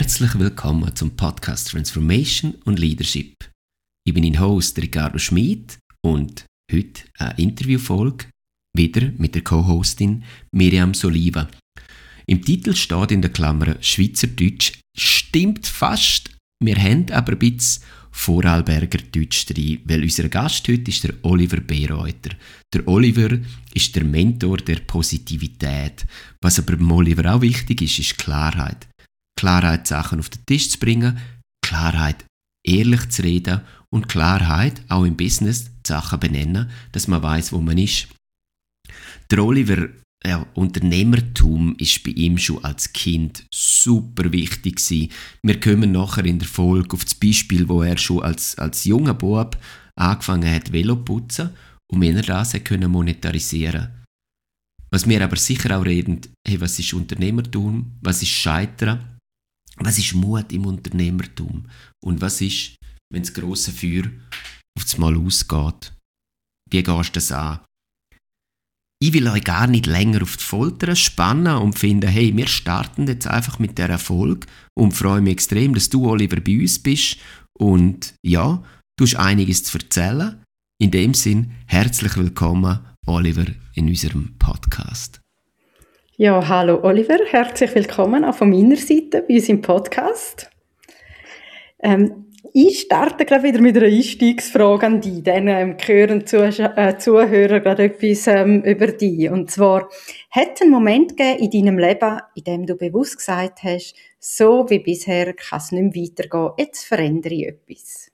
Herzlich willkommen zum Podcast Transformation und Leadership. Ich bin Ihr Host Ricardo Schmid und heute eine Interviewfolge wieder mit der Co-Hostin Miriam Soliva. Im Titel steht in der Klammer Schweizerdeutsch, stimmt fast, wir haben aber ein bisschen Vorarlberger Deutsch drin, weil unser Gast heute ist der Oliver Bereuter. Der Oliver ist der Mentor der Positivität. Was aber beim Oliver auch wichtig ist, ist Klarheit. Klarheit, Sachen auf den Tisch zu bringen, Klarheit, ehrlich zu reden und Klarheit, auch im Business, Sachen benennen, dass man weiß, wo man ist. Der Oliver, Unternehmertum ist bei ihm schon als Kind super wichtig gewesen. Wir kommen nachher in der Folge auf das Beispiel, wo er schon als junger Bub angefangen hat, Velo zu putzen und wie er das monetarisieren. Was wir aber sicher auch reden, hey, was ist Unternehmertum, was ist Scheitern, was ist Mut im Unternehmertum und was ist, wenn das grosse Feuer auf das Mal ausgeht. Wie gehst du das an? Ich will euch gar nicht länger auf die Folter spannen und finde, hey, wir starten jetzt einfach mit dieser Folge und freue mich extrem, dass du, Oliver, bei uns bist und ja, du hast einiges zu erzählen. In dem Sinn, herzlich willkommen, Oliver, in unserem Podcast. Ja, hallo Oliver, herzlich willkommen auch von meiner Seite bei uns im Podcast. Ich starte gerade wieder mit einer Einstiegsfrage an dich, dann hören Zuhörer gerade etwas über dich. Und zwar, hat es einen Moment gegeben in deinem Leben, in dem du bewusst gesagt hast, so wie bisher kann es nicht mehr weitergehen, jetzt verändere ich etwas?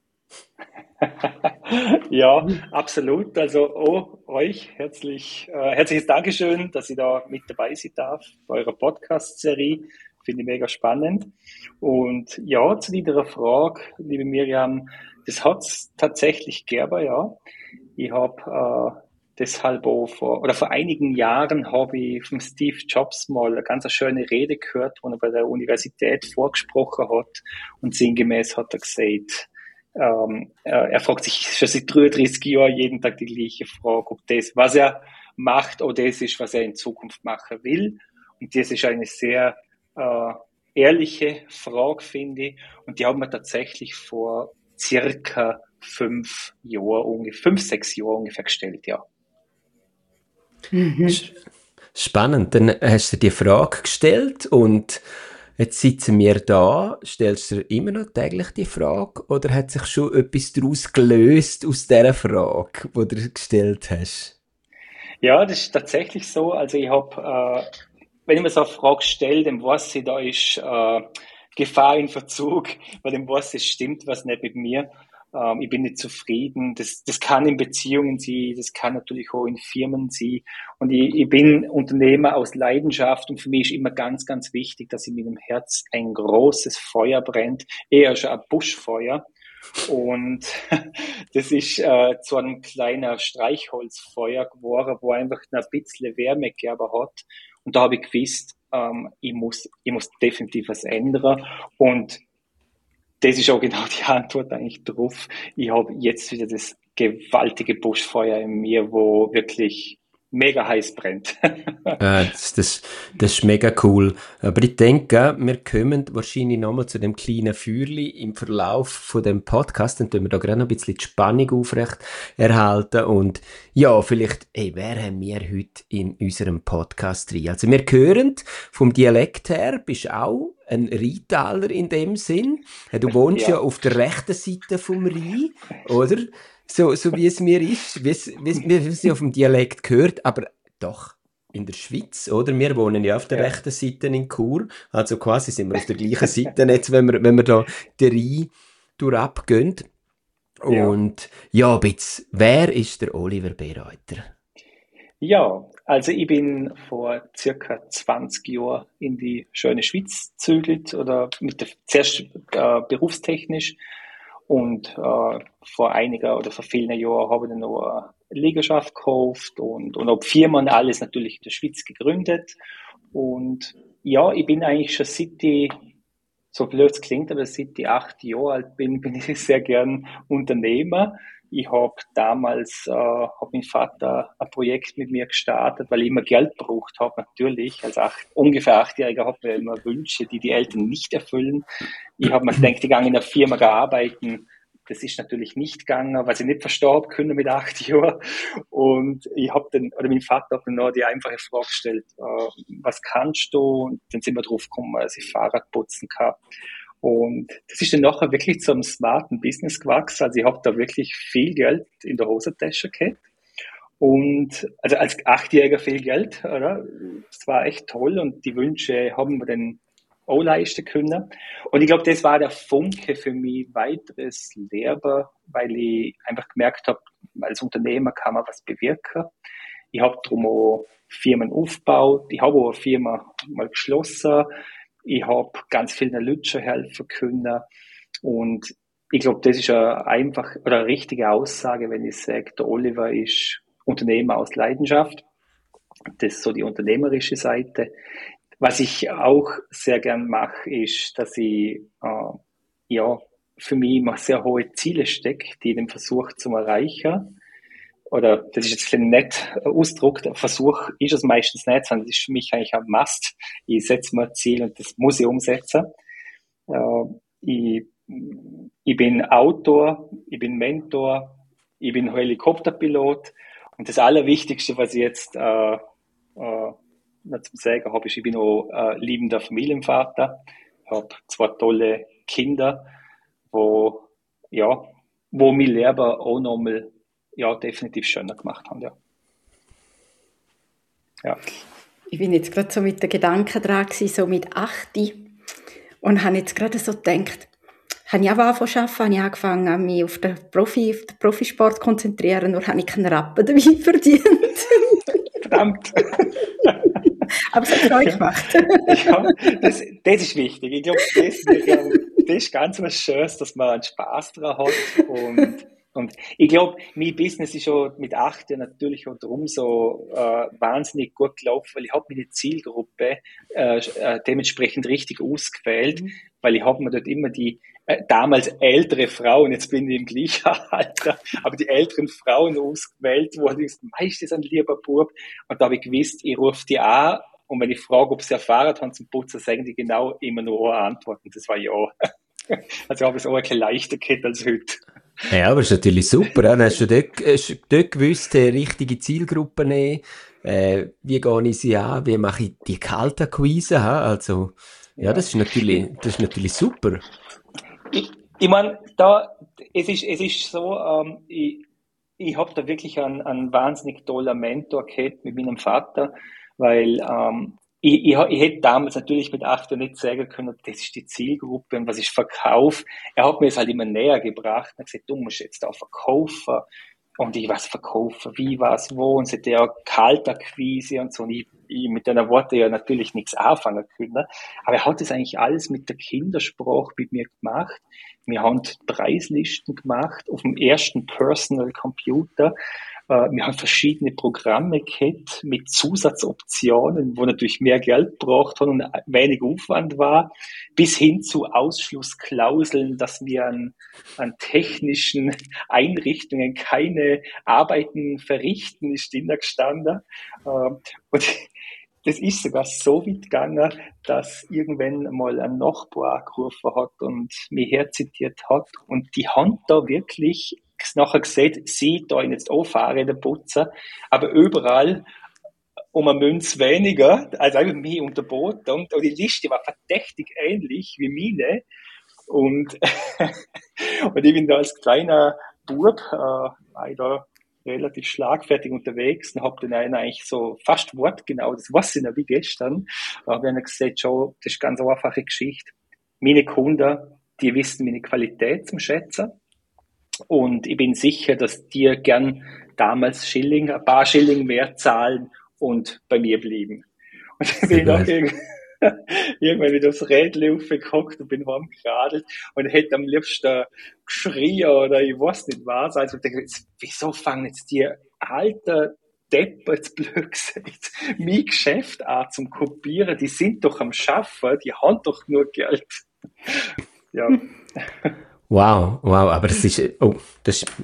Ja, absolut. Also euch herzliches Dankeschön, dass ich da mit dabei sein darf bei eurer Podcast-Serie. Finde ich mega spannend. Und ja, zu deiner Frage, liebe Miriam, das hat's tatsächlich gegeben, ja. Ich habe deshalb auch vor einigen Jahren habe ich von Steve Jobs mal eine ganz schöne Rede gehört, wo er bei der Universität vorgesprochen hat und sinngemäß hat er gesagt, er fragt sich schon seit 33 Jahren jeden Tag die gleiche Frage, ob das, was er macht, oder das ist, was er in Zukunft machen will. Und das ist eine sehr ehrliche Frage, finde ich. Und die haben wir tatsächlich vor circa 5, 6 Jahren ungefähr gestellt, ja. Mhm. Spannend. Dann hast du dir die Frage gestellt und jetzt sitzen wir da. Stellst du dir immer noch täglich die Frage oder hat sich schon etwas daraus gelöst aus dieser Frage, die du gestellt hast? Ja, das ist tatsächlich so. Also ich habe, wenn ich mir so eine Frage stelle, dann weiß ich, da ist Gefahr in Verzug, weil dann weiß ich, es stimmt was nicht mit mir. Ich bin nicht zufrieden. Das kann in Beziehungen sein, das kann natürlich auch in Firmen sein. Und ich bin Unternehmer aus Leidenschaft und für mich ist immer ganz, ganz wichtig, dass in meinem Herz ein großes Feuer brennt, eher schon ein Buschfeuer. Und das ist zu einem kleinen Streichholzfeuer geworden, wo einfach ein bisschen Wärme gegeben hat. Und da habe ich gewusst, ich muss definitiv was ändern. Und das ist auch genau die Antwort eigentlich drauf. Ich habe jetzt wieder das gewaltige Buschfeuer in mir, wo wirklich mega heiß brennt. Das ist mega cool. Aber ich denke, wir kommen wahrscheinlich nochmal zu dem kleinen Feuerli im Verlauf von dem Podcast. Dann tun wir da gerade noch ein bisschen die Spannung aufrecht erhalten. Und ja, vielleicht, wer haben wir heute in unserem Podcast drin? Also wir hören vom Dialekt her, bist auch ein Rheintaler in dem Sinn. Du wohnst ja auf der rechten Seite vom Rhein, oder? So wie es mir ist, wie es auf dem Dialekt gehört, aber doch in der Schweiz, oder? Wir wohnen ja auf der rechten Seite in Chur, also quasi sind wir auf der gleichen Seite jetzt, wenn wir da den Rhein durchabgehen. Und ja, bitte, wer ist der Oliver Bereuter? Ja, also ich bin vor circa 20 Jahren in die schöne Schweiz gezügelt oder zuerst berufstechnisch und vor vielen Jahren habe ich dann noch eine Liegenschaft gekauft und habe Firmen alles natürlich in der Schweiz gegründet. Und ja, ich bin eigentlich schon so blöd es klingt, aber seit ich 8 Jahre alt bin ich sehr gern Unternehmer. Ich habe damals, hat mein Vater ein Projekt mit mir gestartet, weil ich immer Geld gebraucht habe, natürlich. Als ungefähr 8-Jähriger hat man immer Wünsche, die die Eltern nicht erfüllen. Ich habe mir gedacht, ich gehe in einer Firma arbeiten. Das ist natürlich nicht gegangen, was ich nicht verstorben können mit 8 Jahren. Und mein Vater hat mir noch die einfache Frage gestellt, was kannst du? Und dann sind wir drauf gekommen, dass ich Fahrrad putzen kann. Und das ist dann nachher wirklich zu einem smarten Business gewachsen. Also ich habe da wirklich viel Geld in der Hosentasche gehabt. Und also als 8-Jähriger viel Geld, oder? Das war echt toll und die Wünsche haben wir dann auch leisten können. Und ich glaube, das war der Funke für mich weiteres Leben, weil ich einfach gemerkt habe, als Unternehmer kann man was bewirken. Ich habe darum auch Firmen aufgebaut. Ich habe auch eine Firma mal geschlossen. Ich habe ganz vielen Leuten helfen können. Und ich glaube, das ist eine richtige Aussage, wenn ich sage, der Oliver ist Unternehmer aus Leidenschaft. Das ist so die unternehmerische Seite. Was ich auch sehr gern mache, ist, dass ich für mich immer sehr hohe Ziele stecke, die ich dann versuche zu erreichen. Oder das ist jetzt ein nett Ausdruck, der Versuch ist es meistens nicht, sondern das ist für mich eigentlich ein Must. Ich setze mir ein Ziel und das muss ich umsetzen. Ich bin Autor, ich bin Mentor, ich bin Helikopterpilot und das Allerwichtigste, was ich jetzt zum Sagen habe, ist, ich bin auch liebender Familienvater. Ich habe 2 tolle Kinder, wo mein Leben auch nochmal definitiv schöner gemacht haben. Ja. Ich bin jetzt gerade so mit den Gedanken dran gewesen, so mit 8 und habe jetzt gerade so gedacht, habe ich auch angefangen zu arbeiten, habe ich angefangen, mich auf den Profisport zu konzentrieren, nur habe ich keinen Rappen dabei verdient. Verdammt! Aber es hat Freude gemacht. Ja, das ist wichtig. Ich glaube, das ist ganz was Schönes, dass man einen Spaß daran hat. Und ich glaube, mein Business ist schon mit 8 Jahren natürlich auch darum so wahnsinnig gut gelaufen, weil ich habe meine Zielgruppe dementsprechend richtig ausgewählt, weil ich habe mir dort immer die damals ältere Frauen, jetzt bin ich im gleichen Alter, aber die älteren Frauen ausgewählt, wo ich meistens ein lieber Bub, und da habe ich gewusst, ich rufe die an, und wenn ich frage, ob sie ein Fahrrad haben zum Putzen, sagen die genau immer nur eine Antwort, und das war ja. Also habe ich es auch ein bisschen leichter gehabt als heute. Ja, aber das ist natürlich super. Dann hast du dort gewusst, richtige Zielgruppen nehmen, wie gehe ich sie an, wie mache ich die Kaltakquise, also, ja, das ist natürlich super. Ich meine, es ist so, ich habe da wirklich einen wahnsinnig tollen Mentor gehabt mit meinem Vater, weil ich hätte damals natürlich mit 8 Jahren nicht sagen können, das ist die Zielgruppe und was ist Verkauf. Er hat mir es halt immer näher gebracht und gesagt, du musst jetzt da verkaufen und ich was verkaufen, wie, was, wo, und so der Kaltakquise und so. Und ich mit deiner Worte ja natürlich nichts anfangen können, aber er hat das eigentlich alles mit der Kindersprache mit mir gemacht. Wir haben Preislisten gemacht auf dem ersten Personal Computer. Wir haben verschiedene Programme gehabt mit Zusatzoptionen, wo natürlich mehr Geld braucht und wenig Aufwand war, bis hin zu Ausschlussklauseln, dass wir an technischen Einrichtungen keine Arbeiten verrichten, ist da gestanden. Und das ist sogar so weit gegangen, dass irgendwann mal ein Nachbar angerufen hat und mich herzitiert hat. Und die haben da wirklich nachher gesagt, sie da jetzt auch Fahrräder putzen, aber überall um eine Münze weniger, also einfach mich unterboten. Und die Liste war verdächtig ähnlich wie meine. Und ich bin da als kleiner Bub, da relativ schlagfertig unterwegs und habe dann einen eigentlich so fast wortgenau, das weiß ich noch wie gestern, habe ich gesagt, schau, das ist eine ganz einfache Geschichte. Meine Kunden, die wissen meine Qualität zum Schätzen und ich bin sicher, dass die gern damals ein paar Schilling mehr zahlen und bei mir blieben. Und dann bin ich noch irgendwann wieder aufs Rädchen aufgehockt und bin heimgeradelt und hätte am liebsten geschrien oder ich weiß nicht was. Also ich denke, wieso fangen jetzt die alten Deppen, jetzt blöd gesagt, mein Geschäft an zum Kopieren? Die sind doch am Schaffen, die haben doch nur Geld. Ja. Wow, aber das ist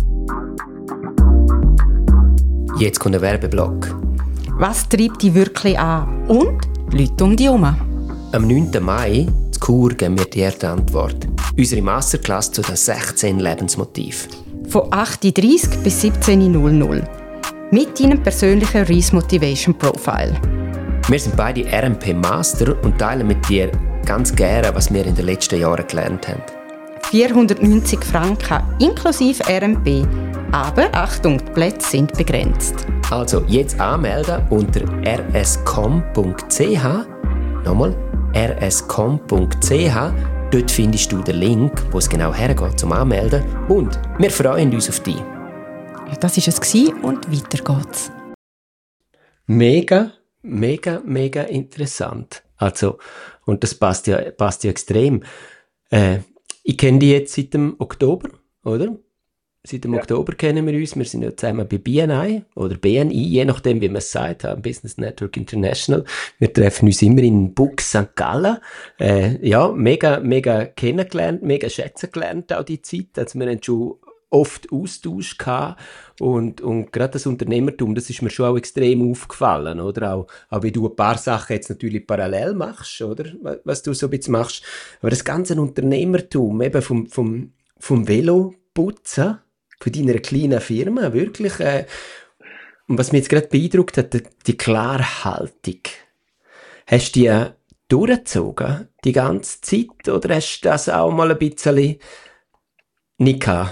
Jetzt kommt der Werbeblock. Was treibt dich wirklich an? Und Leute um dich herum? Am 9. Mai in Chur geben wir dir die Antwort. Unsere Masterclass zu den 16 Lebensmotiven. Von 8:30 bis 17:00. Mit deinem persönlichen Reese Motivation Profile. Wir sind beide RMP Master und teilen mit dir ganz gerne, was wir in den letzten Jahren gelernt haben. 490 Franken inklusive RMP. Aber Achtung, die Plätze sind begrenzt. Also jetzt anmelden unter rscom.ch. Nochmal rscom.ch. Dort findest du den Link, wo es genau hergeht zum Anmelden. Und wir freuen uns auf dich. Ja, das war es und weiter geht's. Mega interessant. Also, und das passt ja extrem. Ich kenne die jetzt seit dem Oktober, oder? Seit dem Oktober kennen wir uns. Wir sind ja zusammen bei BNI oder BNI, je nachdem, wie man es sagt, Business Network International. Wir treffen uns immer in Bux St. Gallen. Mega kennengelernt, mega schätzen gelernt auch die Zeit. Also wir haben schon oft Austausch gehabt und gerade das Unternehmertum, das ist mir schon auch extrem aufgefallen, oder? Auch wie du ein paar Sachen jetzt natürlich parallel machst, oder? Was du so ein bisschen machst. Aber das ganze Unternehmertum, eben vom Veloputzen, von deiner kleinen Firma, wirklich. Und was mich jetzt gerade beeindruckt hat, die Klarhaltung. Hast du die durchgezogen, die ganze Zeit, oder hast du das auch mal ein bisschen nicht gehabt?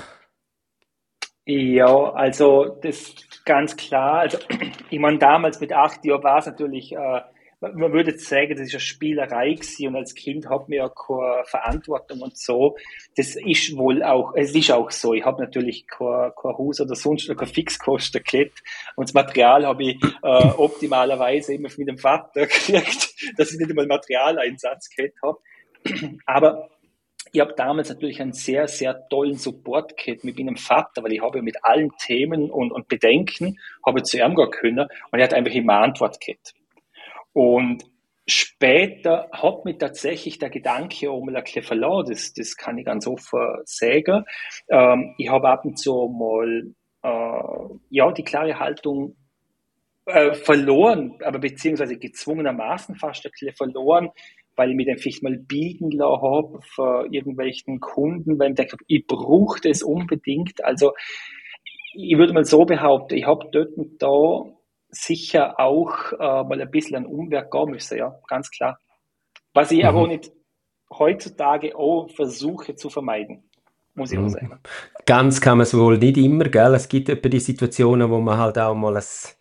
Ja, also das ist ganz klar. Also ich meine, damals mit 8 Jahren war es natürlich, man würde jetzt sagen, das ist eine Spielerei gewesen und als Kind hat man ja keine Verantwortung und so. Das ist wohl auch, es ist auch so. Ich habe natürlich kein Haus oder sonst noch keine Fixkosten gehabt und das Material habe ich optimalerweise immer von meinem Vater gekriegt, dass ich nicht einmal Materialeinsatz gehabt habe. Aber ich habe damals natürlich einen sehr, sehr tollen Support gehabt mit meinem Vater, weil ich habe mit allen Themen und Bedenken habe ich zu ihm gehen können und er hat einfach immer Antwort gehabt. Und später hat mich tatsächlich der Gedanke auch mal ein bisschen verloren, das kann ich ganz offen sagen. Ich habe ab und zu mal die klare Haltung verloren, aber beziehungsweise gezwungenermaßen fast ein bisschen verloren, weil ich mich dann vielleicht mal biegen lassen habe für irgendwelchen Kunden, weil ich denke, ich brauche das unbedingt. Also ich würde mal so behaupten, ich habe dort und da sicher auch mal ein bisschen einen Umweg gehen müssen, ja, ganz klar. Was ich aber auch nicht heutzutage auch versuche zu vermeiden, muss ich auch sagen. Ganz kann man es wohl nicht immer, gell? Es gibt etwa die Situationen, wo man halt auch mal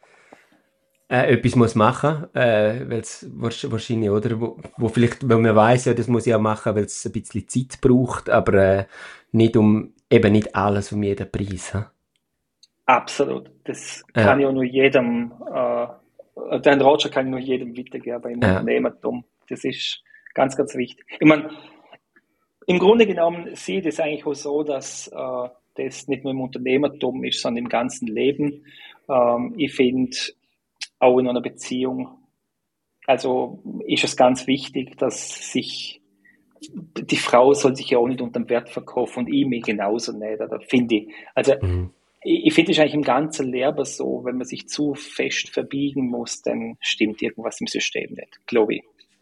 etwas muss machen, weil es wahrscheinlich, oder, wo vielleicht, weil man weiss, ja, das muss ich auch machen, weil es ein bisschen Zeit braucht, aber nicht alles um jeden Preis. He? Absolut. Das kann ich auch nur jedem, den Ratschlag kann ich nur jedem weitergeben beim Unternehmertum. Das ist ganz, ganz wichtig. Ich meine, im Grunde genommen sehe ich das eigentlich auch so, dass das nicht nur im Unternehmertum ist, sondern im ganzen Leben. Ich finde, auch in einer Beziehung, also ist es ganz wichtig, dass die Frau soll sich ja auch nicht unter dem Wert verkaufen und ich mich genauso nicht, oder finde ich. Also ich finde es eigentlich im ganzen Leben so, wenn man sich zu fest verbiegen muss, dann stimmt irgendwas im System nicht, glaube ich.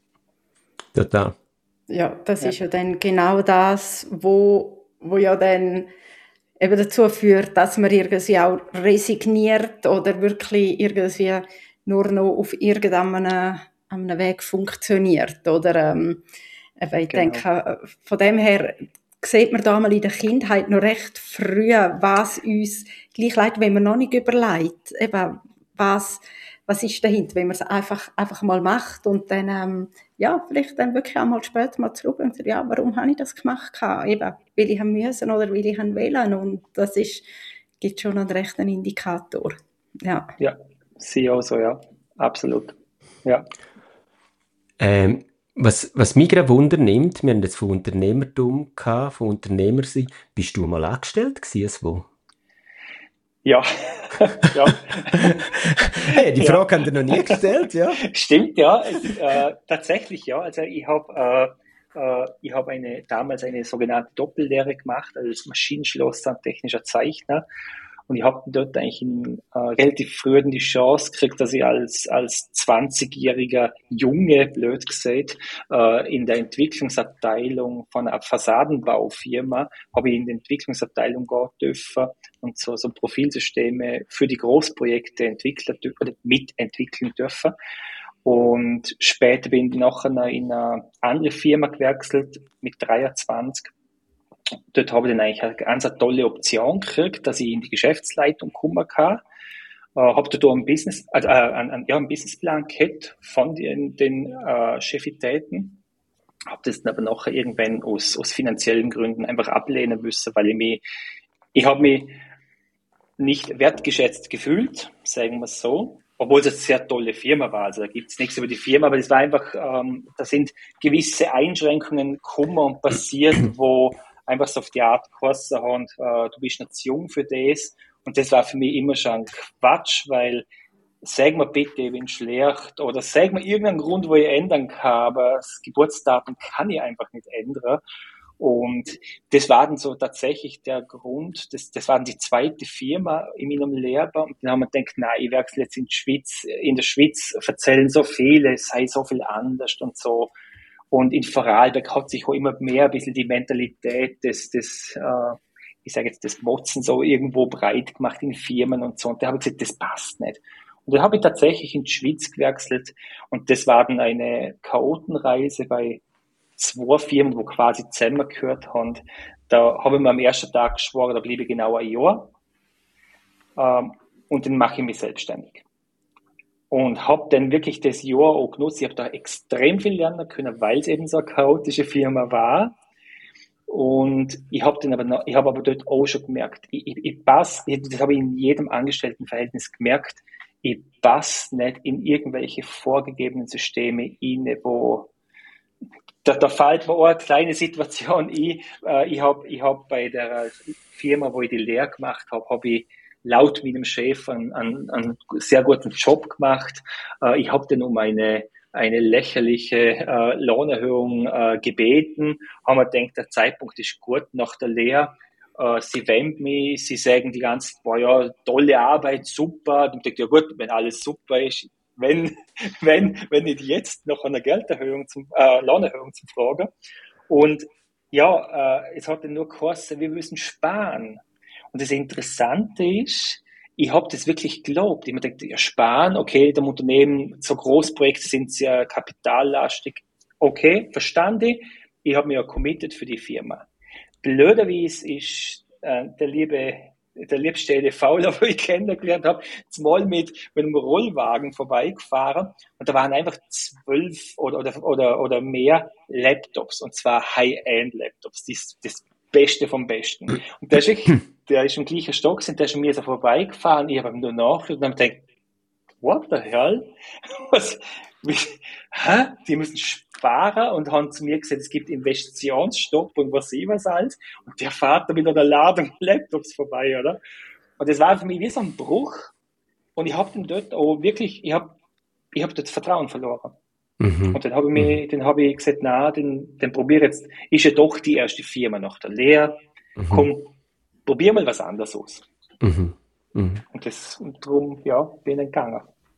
Total. Ja, das ist ja dann genau das, wo ja dann eben dazu führt, dass man irgendwie auch resigniert oder wirklich irgendwie nur noch auf irgendeinem Weg funktioniert. Oder ich denke, von dem her sieht man da mal in der Kindheit noch recht früh, was uns gleich leid, wenn man noch nicht überlegt, eben, was ist dahinter, wenn man es einfach mal macht und dann vielleicht dann wirklich auch mal später mal zurück und sagt, ja, warum habe ich das gemacht? Eben, weil ich haben müssen oder weil ich haben wollen, und das gibt schon einen rechten Indikator. Ja, sehe auch so, ja, absolut. Ja. Was mich gerade wundernimmt, wir haben jetzt von Unternehmertum gehabt, von Unternehmer sein. Bist du mal angestellt gewesen, wo? Ja. Ja. Hey, die Frage haben wir noch nie gestellt, ja? Stimmt, ja. Tatsächlich, ja. Also ich habe Ich habe damals eine sogenannte Doppellehre gemacht als Maschinenschlosser und technischer Zeichner. Und ich habe dort eigentlich relativ früh die Chance gekriegt, dass ich als 20-jähriger Junge, blöd gesagt, in der Entwicklungsabteilung von einer Fassadenbaufirma, habe ich in der Entwicklungsabteilung gehen dürfen und so Profilsysteme für die Großprojekte mitentwickeln dürfen. Und später bin ich nachher in eine andere Firma gewechselt mit 23. Dort habe ich dann eigentlich eine ganz tolle Option gekriegt, dass ich in die Geschäftsleitung kommen kann. Habe dort einen einen Businessplan gehabt von den Chefitäten. Habe das dann aber nachher irgendwann aus finanziellen Gründen einfach ablehnen müssen, weil ich habe mich nicht wertgeschätzt gefühlt, sagen wir es so. Obwohl es eine sehr tolle Firma war, also da gibt es nichts über die Firma, aber das war einfach, da sind gewisse Einschränkungen gekommen und passiert, wo einfach so auf die Art geheißen haben, du bist noch zu jung für das. Und das war für mich immer schon Quatsch, weil sag mir bitte, ich bin schlecht oder sag mir irgendeinen Grund, wo ich ändern kann, aber das Geburtsdatum kann ich einfach nicht ändern. Und das war dann so tatsächlich der Grund, das war dann die zweite Firma in meinem Lehrbar. Und dann haben wir gedacht, nein, ich wechsle jetzt in der Schweiz erzählen so viele, es sei so viel anders und so. Und in Vorarlberg hat sich auch immer mehr ein bisschen die Mentalität ich sage jetzt, das Motzen so irgendwo breit gemacht in Firmen und so. Und da habe ich gesagt, das passt nicht. Und dann habe ich tatsächlich in die Schweiz gewechselt. Und das war dann eine Chaotenreise bei 2 Firmen, wo quasi zusammengehört haben. Da habe ich mir am ersten Tag geschworen, da bleibe ich genau ein Jahr. Und dann mache ich mich selbstständig. Und habe dann wirklich das Jahr auch genutzt. Ich habe da extrem viel lernen können, weil es eben so eine chaotische Firma war. Und ich habe aber dort auch schon gemerkt, das habe ich in jedem Angestelltenverhältnis gemerkt, ich passe nicht in irgendwelche vorgegebenen Systeme rein, wo da fällt mir auch eine kleine Situation ein. Ich hab bei der Firma, wo ich die Lehre gemacht habe ich laut meinem Chef einen sehr guten Job gemacht. Ich habe dann um eine lächerliche Lohnerhöhung gebeten. Haben wir gedacht, der Zeitpunkt ist gut nach der Lehre. Sie wenden mich, sie sagen die ganze Zeit, boah, ja, tolle Arbeit, super. Und ich denke, ja gut, wenn alles super ist, wenn nicht jetzt noch eine Lohnerhöhung zum Fragen. Und ja, es hat dann nur geheißen, wir müssen sparen. Und das Interessante ist, ich habe das wirklich geglaubt. Ich habe gedacht, ja, sparen, okay, dem Unternehmen, so Großprojekte sind sehr kapitallastig. Okay, verstanden. Ich habe mich ja committed für die Firma. Blöderweise ist der liebste EDVler, den ich kennengelernt habe, zumal mit einem Rollwagen vorbeigefahren und da waren einfach 12 oder mehr Laptops und zwar High-End-Laptops, das Beste vom Besten. Und der ist im gleichen Stock, der ist an mir so vorbeigefahren, ich habe ihm nur nachgeschaut und habe gedacht, what the hell? Die müssen sparen und haben zu mir gesagt, es gibt Investitionsstopp und was alles. Und der fährt da mit einer Ladung Laptops vorbei, oder? Und das war für mich wie so ein Bruch. Und ich habe dann dort auch wirklich, ich hab dort Vertrauen verloren. Mhm. Und dann habe ich gesagt, den probiere jetzt, ist ja doch die erste Firma nach der Lehre. Mhm. Komm, probier mal was anderes aus. Mhm. Mhm. Und darum, ja, bin ich gegangen.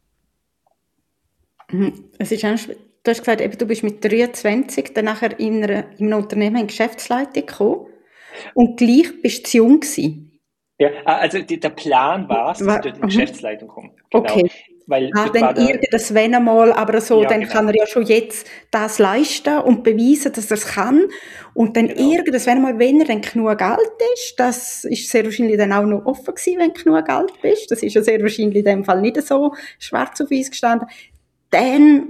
Es ist auch, du hast gesagt, eben, du bist mit 23 dann nachher in einem Unternehmen in Geschäftsleitung gekommen und gleich bist du zu jung gewesen. Ja, also der Plan war es, dass ich dort in die Geschäftsleitung komme. Genau. Okay. Weil dann irgendwas wenn einmal, aber so, ja, dann genau. Kann er ja schon jetzt das leisten und beweisen, dass er es kann. Und dann irgendwas wenn einmal, wenn er dann genug Geld ist, das ist sehr wahrscheinlich dann auch noch offen gewesen, wenn du genug Geld bist. Das ist ja sehr wahrscheinlich in dem Fall nicht so schwarz auf weiß gestanden. Dann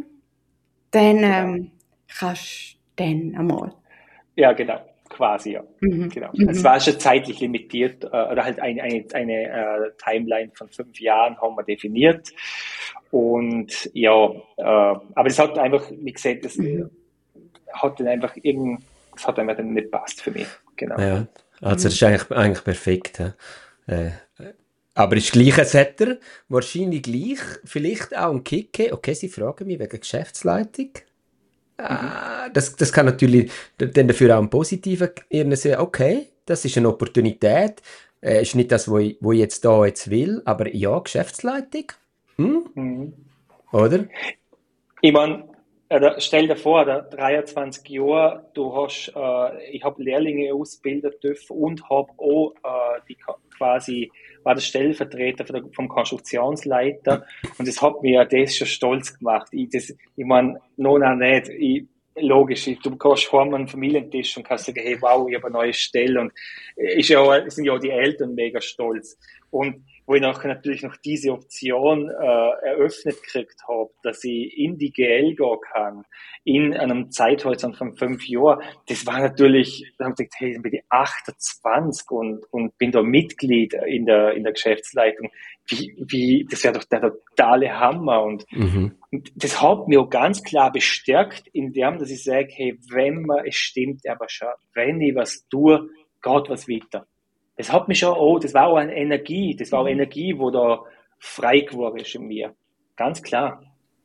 kannst du dann einmal. Ja, genau. Quasi, ja. Mhm. Genau. Es war schon zeitlich limitiert, oder halt eine Timeline von 5 Jahren haben wir definiert. Und ja, aber es hat einfach, wie gesagt, das hat dann einfach dann nicht passt für mich. Genau. Ja, also das ist eigentlich perfekt. Aber ist gleich, es hat er wahrscheinlich gleich, vielleicht auch ein Kick. Okay, Sie fragen mich wegen Geschäftsleitung. Das kann natürlich dann dafür auch ein positiver irgendwie sagen, okay, das ist eine Opportunität, ist nicht das, wo ich jetzt da jetzt will, aber ja, Geschäftsleitung, Mhm. oder? Ich meine, stell dir vor, 23 Jahre, ich habe Lehrlinge ausbilden dürfen und habe auch quasi, war der Stellvertreter vom Konstruktionsleiter und das hat mir das schon stolz gemacht. Ich meine, noch nicht. Logisch, du gehst heim an den Familientisch und kannst sagen, hey, wow, ich habe eine neue Stelle und sind ja auch die Eltern mega stolz. Und wo ich natürlich noch diese Option eröffnet gekriegt habe, dass ich in die GL gehen kann, in einem Zeithorizont von 5 Jahren, das war natürlich, da habe ich gedacht, hey, dann bin ich 28 und bin da Mitglied in der Geschäftsleitung. Das wäre doch der totale Hammer. Und das hat mich auch ganz klar bestärkt, in dem, dass ich sage, hey, es stimmt aber schon, wenn ich was tue, geht was weiter. Das hat mich schon, das war auch eine Energie, wo da frei geworden ist in mir. Ganz klar.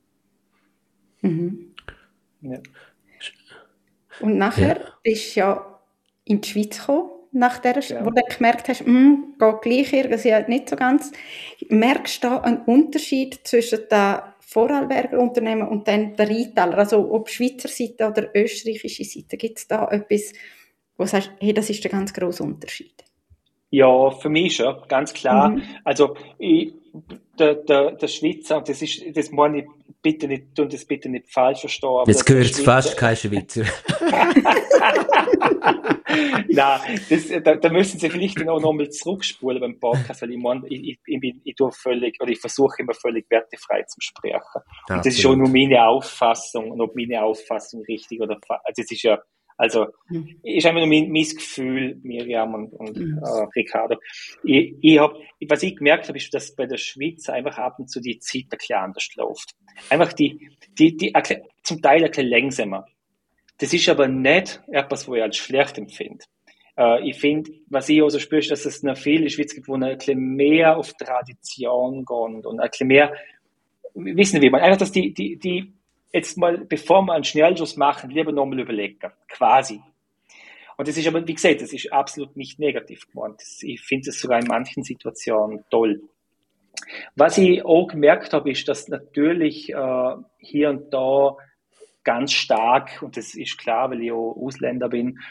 Mhm. Ja. Und nachher bist du ja in die Schweiz gekommen, wo du gemerkt hast, geht gleich irgendwie nicht so ganz. Merkst du da einen Unterschied zwischen den Vorarlberger Unternehmen und dann der Rheintaler? Also ob Schweizer Seite oder österreichische Seite, gibt es da etwas, wo du sagst, hey, das ist der ganz grosse Unterschied? Ja, für mich schon, ganz klar. Also der Schweizer, und das meine ich bitte nicht falsch verstehen. Aber jetzt gehört es fast kein Schweizer. Nein, da müssen Sie vielleicht noch mal zurückspulen beim Podcast, weil ich meine, ich versuche immer völlig wertefrei zu sprechen. Und das ist auch nur meine Auffassung, und ob meine Auffassung richtig oder falsch. Also es ist ja, ist einfach nur mein Gefühl, Miriam und Ricardo. Was ich gemerkt habe, ist, dass bei der Schweiz einfach ab und zu die Zeit ein bisschen anders läuft. Einfach die zum Teil ein bisschen langsamer. Das ist aber nicht etwas, was ich als schlecht empfinde. Ich finde, was ich auch so spüre, ist, dass es noch viele in der Schweiz gibt, wo ein bisschen mehr auf Tradition gehen und ein bisschen mehr, wissen wir, einfach, dass die jetzt mal, bevor wir einen Schnellschuss machen, lieber nochmal überlegen, quasi. Und das ist aber, wie gesagt, das ist absolut nicht negativ gemeint. Ich finde es sogar in manchen Situationen toll. Was ich auch gemerkt habe, ist, dass natürlich hier und da ganz stark, und das ist klar, weil ich auch Ausländer bin,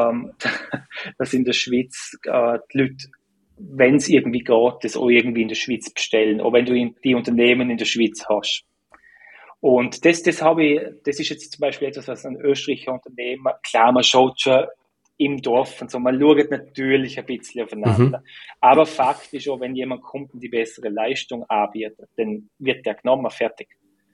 dass in der Schweiz die Leute, wenn es irgendwie geht, das auch irgendwie in der Schweiz bestellen, auch wenn du die Unternehmen in der Schweiz hast. Und das ist jetzt zum Beispiel etwas, was ein Österreicher Unternehmer, klar, man schaut schon im Dorf und so, man schaut natürlich ein bisschen aufeinander. Aber Fakt ist auch, wenn jemand kommt und die bessere Leistung anbietet, dann wird der genommen, fertig.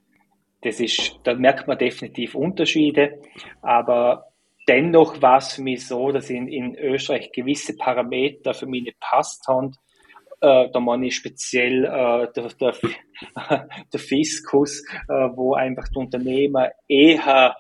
Da merkt man definitiv Unterschiede, aber dennoch war es für mich so, dass in Österreich gewisse Parameter für mich nicht passt haben. Da meine ich speziell der Fiskus, wo einfach der Unternehmer eher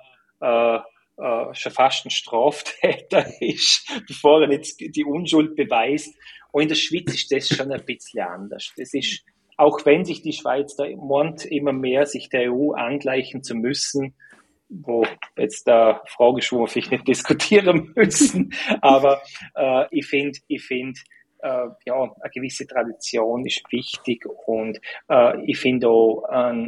schon fast ein Straftäter ist, bevor er jetzt die Unschuld beweist. Und in der Schweiz ist das schon ein bisschen anders. Das ist, auch wenn sich die Schweiz da meint, immer mehr sich der EU angleichen zu müssen, wo jetzt da Frage ist, wo wir vielleicht nicht diskutieren müssen, aber ich finde, eine gewisse Tradition ist wichtig und ich finde auch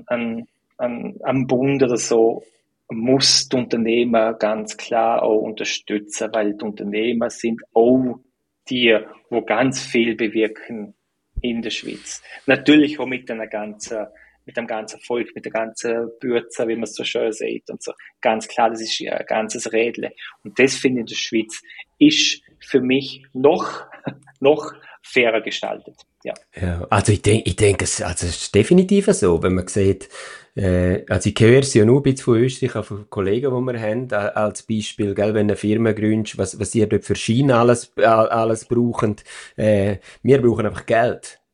am Bund oder so muss die Unternehmer ganz klar auch unterstützen, weil die Unternehmer sind auch die, wo ganz viel bewirken in der Schweiz. Natürlich auch mit dem ganzen Volk, mit der ganzen Bürzer, wie man es so schön sieht und so. Ganz klar, das ist ein ganzes Rädle. Und das finde ich in der Schweiz ist für mich noch fairer gestaltet. Ja, also ich denke, es ist definitiv so, wenn man sieht, also ich höre es ja nur ein bisschen von Österreich, auch von Kollegen, die wir haben, als Beispiel, gell, wenn eine Firma gründest, was ihr dort für Schienen alles brauchen, wir brauchen einfach Geld.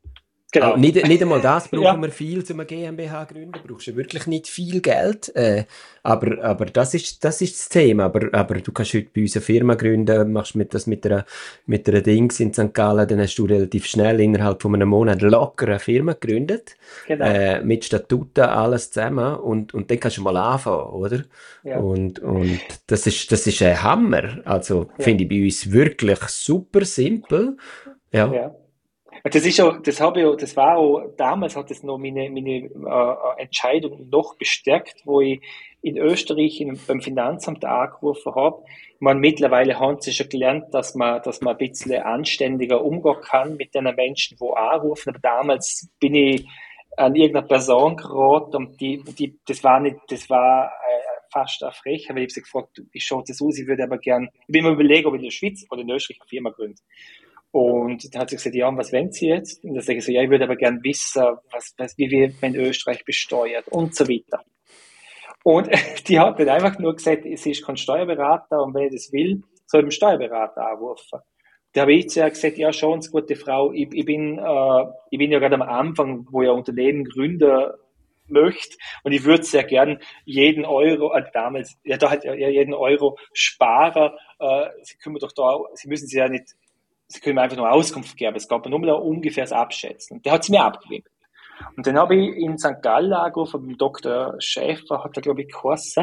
Genau. Nicht einmal das brauchen Ja. wir viel, um eine GmbH zu gründen. Brauchst du wirklich nicht viel Geld. Aber das ist das Thema. Aber du kannst heute bei uns eine Firma gründen, machst das mit einer Dings in St. Gallen, dann hast du relativ schnell innerhalb von einem Monat locker eine Firma gegründet. Genau. Mit Statuten, alles zusammen. Und dann kannst du mal anfangen, oder? Ja. Und das ist ein Hammer. Also, finde ich bei uns wirklich super simpel. Ja. Ja. Das ist auch, das war auch, damals hat das noch meine Entscheidung noch bestärkt, wo ich in Österreich beim Finanzamt angerufen habe. Ich meine, mittlerweile haben sie schon gelernt, dass man ein bisschen anständiger umgehen kann mit den Menschen, die anrufen. Aber damals bin ich an irgendeine Person geraten und das war fast eine Frechheit, weil ich habe sie gefragt, wie schaut das aus? Ich würde aber gern, ich bin mir überlegen, ob ich in der Schweiz oder in Österreich eine Firma gründe. Und dann hat sie gesagt, ja, und was wollen Sie jetzt? Und dann sage ich so, ja, ich würde aber gern wissen, wie wird man in Österreich besteuert und so weiter. Und die hat dann einfach nur gesagt, sie ist kein Steuerberater und wenn ich das will, soll ich einen Steuerberater anrufen. Da habe ich zu ihr gesagt, ja, schon, gute Frau, ich bin ja gerade am Anfang, wo ich ein Unternehmen gründen möchte und ich würde sehr gern jeden Euro, damals, ja, da hat ja jeden Euro sparen, Sie müssen sich ja nicht, Sie können mir einfach nur Auskunft geben, es gab mir nur mal ungefähr Abschätzen. Und der hat sie mir abgegeben. Und dann habe ich in St. Gallen angerufen, beim Dr. Schäfer, hat er, glaube ich, geheißen.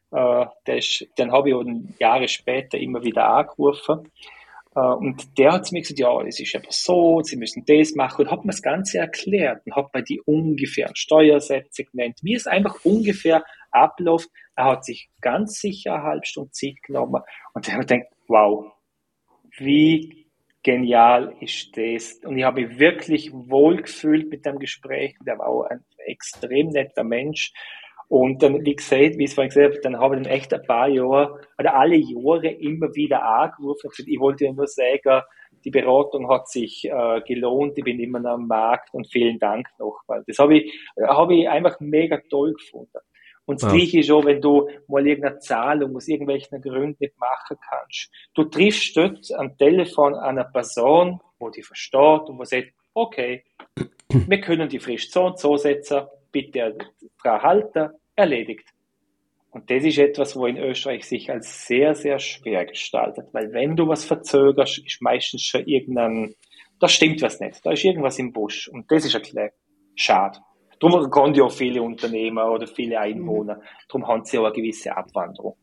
Dann habe ich auch Jahre später immer wieder angerufen. Und der hat mir gesagt, ja, es ist aber so, Sie müssen das machen. Und hat mir das Ganze erklärt und hat mir die ungefähren Steuersätze genannt, wie es einfach ungefähr abläuft. Er hat sich ganz sicher eine halbe Stunde Zeit genommen. Und dann habe ich gedacht, wow, wie genial ist das. Und ich habe mich wirklich wohlgefühlt mit dem Gespräch. Der war auch ein extrem netter Mensch. Und dann, wie ich vorhin gesagt habe, dann habe ich dann echt ein paar Jahre, oder alle Jahre immer wieder angerufen. Ich wollte ja nur sagen, die Beratung hat sich gelohnt, ich bin immer noch am Markt und vielen Dank nochmal. Das habe ich einfach mega toll gefunden. Und das Gleiche ist auch, wenn du mal irgendeine Zahlung aus irgendwelchen Gründen nicht machen kannst. Du triffst dort am Telefon eine Person, wo die versteht und wo sagt, okay, wir können die Frist so und so setzen, bitte Frau Halter, erledigt. Und das ist etwas, wo in Österreich sich als sehr, sehr schwer gestaltet, weil wenn du was verzögerst, ist meistens schon da stimmt was nicht, da ist irgendwas im Busch und das ist ein bisschen schade. Darum kommen ja auch viele Unternehmer oder viele Einwohner. Darum haben sie auch eine gewisse Abwanderung.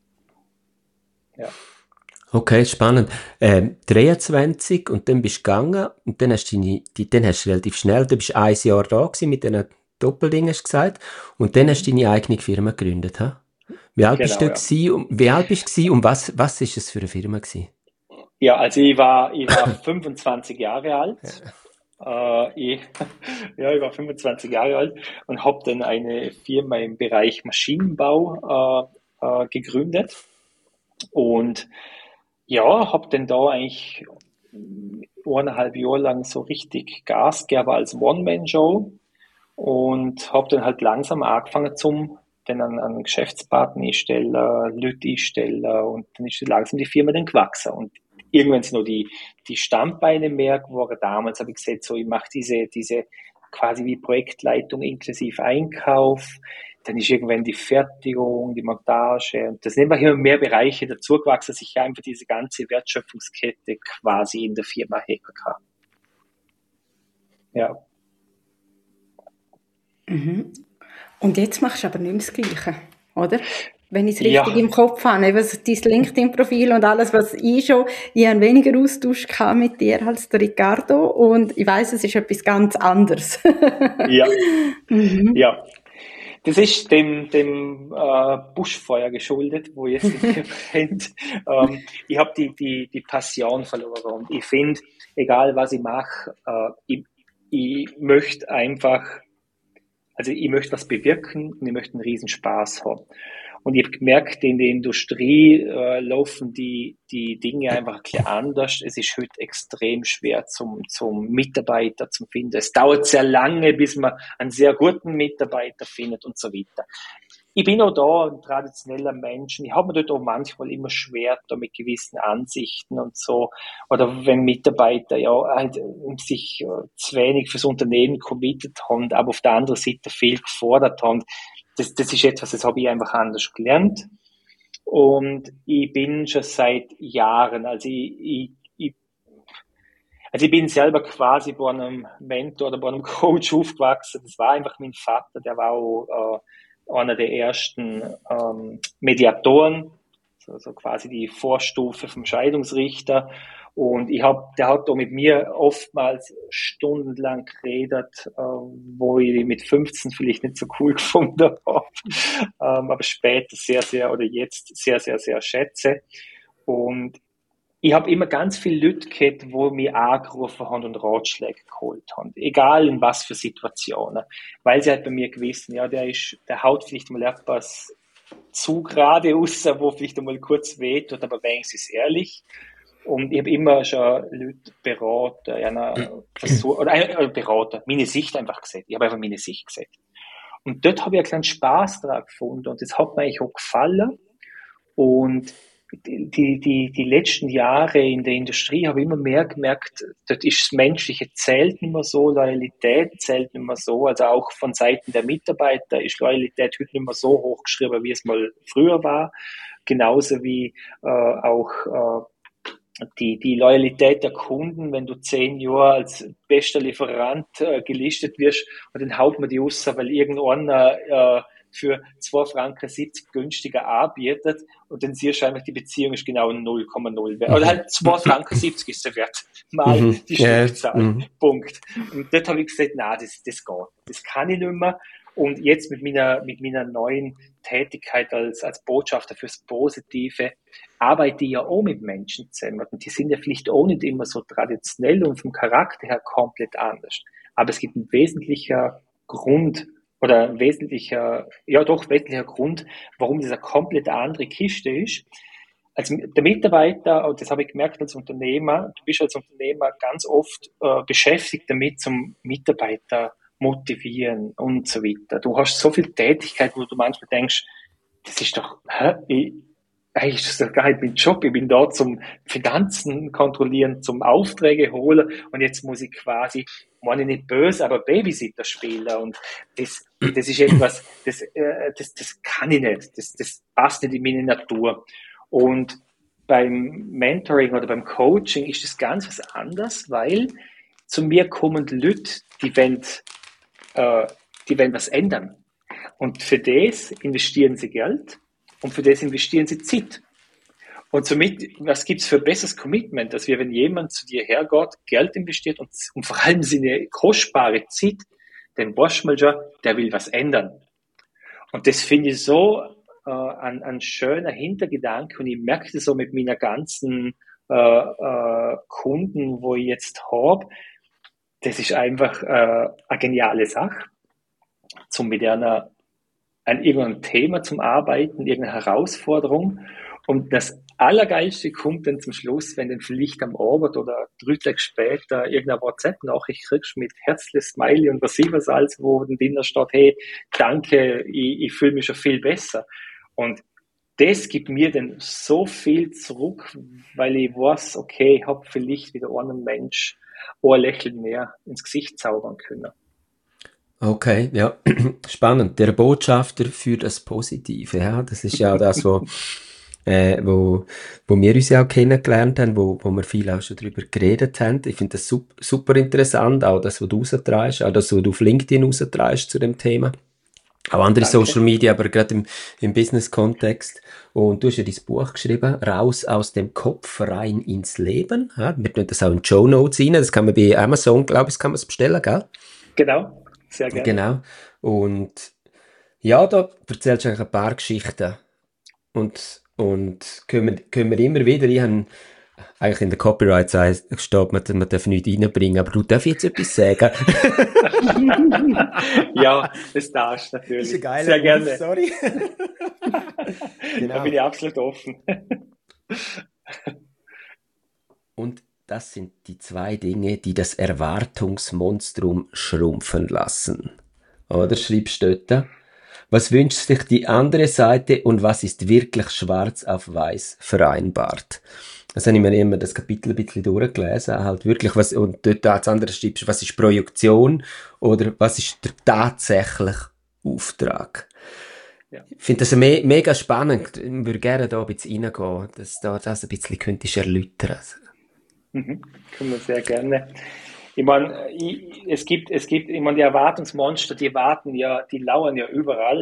Ja. Okay, spannend. 23 und dann bist du gegangen und dann hast du relativ schnell, du bist 1 Jahr da gewesen mit diesen Doppeldingen, hast du gesagt, und dann hast du deine eigene Firma gegründet, ha? Wie alt bist du gewesen? Wie alt bist du und was ist es für eine Firma gewesen? Ja, also ich war 25 Jahre alt. Ich war 25 Jahre alt und habe dann eine Firma im Bereich Maschinenbau gegründet und ja, habe dann da eigentlich 1,5 Jahre lang so richtig Gas gegeben als One-Man-Show und habe dann halt langsam angefangen dann einen Geschäftspartner einstellen, Leute einstellen und dann ist langsam die Firma dann gewachsen und irgendwann sind noch die Standbeine mehr geworden. Damals habe ich gesagt, so, ich mache diese quasi wie Projektleitung inklusive Einkauf. Dann ist irgendwann die Fertigung, die Montage und das sind einfach immer mehr Bereiche dazugewachsen, dass ich einfach diese ganze Wertschöpfungskette quasi in der Firma hacken kann. Ja. Mhm. Und jetzt machst du aber nicht mehr das Gleiche, oder? Wenn ich es richtig im Kopf habe, eben dein LinkedIn-Profil und alles, was ich habe weniger Austausch mit dir als der Ricardo und ich weiss, es ist etwas ganz anderes. Ja. Ja. Das ist dem Buschfeuer geschuldet, wo ihr es kennt. Ich habe die Passion verloren und ich finde, egal was ich mache, ich möchte einfach, also ich möchte was bewirken und ich möchte einen riesen Spaß haben. Und ich habe gemerkt, in der Industrie laufen die Dinge einfach ein bisschen anders. Es ist heute extrem schwer zum Mitarbeiter zu finden. Es dauert sehr lange, bis man einen sehr guten Mitarbeiter findet und so weiter. ich bin auch da ein traditioneller Mensch. Ich habe mir dort auch manchmal immer schwer da mit gewissen Ansichten und so. Oder wenn Mitarbeiter ja halt sich zu wenig fürs Unternehmen committed haben, aber auf der anderen Seite viel gefordert haben. Das ist etwas, das habe ich einfach anders gelernt. Und ich bin schon seit Jahren, also ich bin selber quasi bei einem Mentor oder bei einem Coach aufgewachsen. Das war einfach mein Vater, der war auch einer der ersten Mediatoren, so quasi die Vorstufe vom Scheidungsrichter. Und der hat da mit mir oftmals stundenlang geredet, wo ich mit 15 vielleicht nicht so cool gefunden habe, aber später sehr, sehr oder jetzt sehr, sehr, sehr schätze. Und ich habe immer ganz viele Leute gehabt, die mich angerufen haben und Ratschläge geholt haben. Egal in was für Situationen. Weil sie halt bei mir gewissen, ja, der haut vielleicht mal etwas zu gerade raus, wo vielleicht einmal kurz wehtut, aber wenigstens ehrlich. Und ich habe immer schon Leute beraten, beraten, meine Sicht einfach gesagt. Ich habe einfach meine Sicht gesagt. Und dort habe ich einen kleinen Spaß daran gefunden und das hat mir eigentlich auch gefallen. Und die letzten Jahre in der Industrie habe ich immer mehr gemerkt, dort ist das Menschliche zählt nicht mehr so, Loyalität zählt nicht mehr so, also auch von Seiten der Mitarbeiter ist Loyalität heute nicht mehr so hochgeschrieben, wie es mal früher war, genauso wie die Loyalität der Kunden, wenn du 10 Jahre als bester Lieferant gelistet wirst und dann haut man die raus, weil irgendeiner für 2,70 Franken günstiger anbietet und dann siehst du einfach, die Beziehung ist genau 0,0 wert. Oder halt 2,70 Franken ist der Wert, mal die Stückzahl. Punkt. Und dort habe ich gesagt, nein, das geht. Das kann ich nicht mehr. Und jetzt mit meiner neuen Tätigkeit als Botschafter fürs Positive arbeite ich ja auch mit Menschen zusammen. Und die sind ja vielleicht auch nicht immer so traditionell und vom Charakter her komplett anders. Aber es gibt einen wesentlicher Grund, wesentlicher Grund, warum das eine komplett andere Kiste ist. Als der Mitarbeiter, und das habe ich gemerkt als Unternehmer, du bist als Unternehmer ganz oft beschäftigt damit, zum Mitarbeiter motivieren und so weiter. Du hast so viel Tätigkeit, wo du manchmal denkst, das ist doch, eigentlich ist das doch gar nicht mein Job. Ich bin da zum Finanzen kontrollieren, zum Aufträge holen und jetzt muss ich quasi, meine ich nicht böse, aber Babysitter spielen und das ist etwas, das kann ich nicht. Das passt nicht in meine Natur. Und beim Mentoring oder beim Coaching ist das ganz was anderes, weil zu mir kommen Leute, die wollen was ändern. Und für das investieren sie Geld und für das investieren sie Zeit. Und somit, was gibt's für besseres Commitment, als wenn jemand zu dir hergeht, Geld investiert und vor allem seine kostbare Zeit, dann weißt du mal schon, der will was ändern. Und das finde ich so ein schöner Hintergedanke und ich merke das so mit meiner ganzen Kunden, wo ich jetzt habe. Das ist einfach eine geniale Sache, mit an irgendeinem Thema zum Arbeiten, irgendeine Herausforderung. Und das Allergeilste kommt dann zum Schluss, wenn dann vielleicht am Abend oder 3 Tage später irgendeine WhatsApp-Nachricht kriegst mit Herzli, Smiley und was alles, wo dann drinnen steht, hey, danke, ich fühle mich schon viel besser. Und das gibt mir dann so viel zurück, weil ich weiß, okay, ich habe vielleicht wieder einem Mensch ein Lächeln mehr ins Gesicht zaubern können. Okay, ja, spannend. Der Botschafter für das Positive, ja, das ist ja das, wo wir uns ja auch kennengelernt haben, wo wir viel auch schon drüber geredet haben. Ich finde das super interessant, auch das, was du raustreibst, auch das, was du auf LinkedIn raustreibst zu dem Thema. Auch andere Social Media, aber gerade im Business-Kontext. Und du hast ja dein Buch geschrieben, Raus aus dem Kopf, rein ins Leben. Ja, wir tun das auch in die Show Notes rein. Das kann man bei Amazon, glaube ich, kann man es bestellen, gell? Genau, sehr gerne. Genau. Und ja, da erzählst du eigentlich ein paar Geschichten. Und können wir immer wieder, ich habe eigentlich in der Copyright steht, man darf nichts reinbringen, aber du darfst jetzt etwas sagen. Ja, das darfst du natürlich. Das ist ein geiler sehr gerne. Move, sorry. Genau. Da bin ich absolut offen. Und das sind die 2 Dinge, die das Erwartungsmonstrum schrumpfen lassen. Oder schreibst du dort? Was wünscht sich die andere Seite und was ist wirklich schwarz auf weiß vereinbart? Das habe ich mir immer das Kapitel ein bisschen durchgelesen, halt wirklich, was, und dort als anderes schreibst, was ist Projektion oder was ist der tatsächliche Auftrag? Ja. Ich finde das mega spannend. Ich würde gerne da ein bisschen reingehen, dass du das ein bisschen könntest erläutern. Können wir sehr gerne. Ich meine, ich meine, die Erwartungsmonster, die lauern ja überall.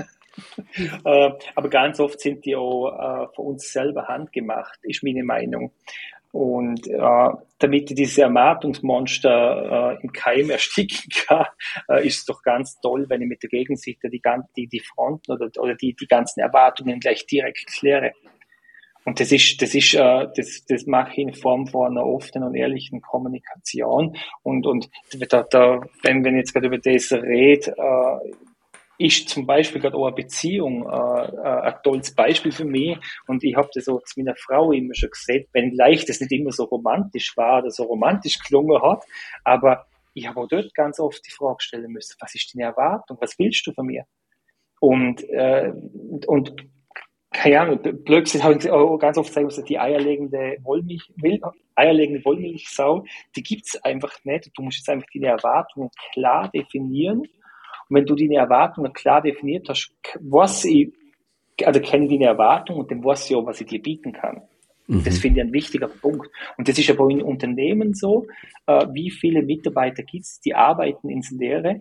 Aber ganz oft sind die auch von uns selber handgemacht, ist meine Meinung. Und damit ich diese Erwartungsmonster im Keim ersticken kann, ist es doch ganz toll, wenn ich mit der Gegenseite die Fronten oder die ganzen Erwartungen gleich direkt kläre. Und das mache ich in Form von einer offenen und ehrlichen Kommunikation. Und wenn ich jetzt gerade über das rede, ist zum Beispiel gerade auch eine Beziehung ein tolles Beispiel für mich. Und ich habe das auch zu meiner Frau immer schon gesehen, wenngleich das nicht immer so romantisch war oder so romantisch gelungen hat. Aber ich habe auch dort ganz oft die Frage stellen müssen, was ist deine Erwartung? Was willst du von mir? Und keine Ahnung, plötzlich habe ich auch ganz oft gesagt, die eierlegende Wollmilchsau, die gibt's einfach nicht. Du musst jetzt einfach deine Erwartungen klar definieren. Und wenn du deine Erwartungen klar definiert hast, kenne ich deine Erwartungen und dann weiß ich auch, was ich dir bieten kann. Das finde ich ein wichtiger Punkt. Und das ist aber in Unternehmen so, wie viele Mitarbeiter gibt's, die arbeiten ins Leere,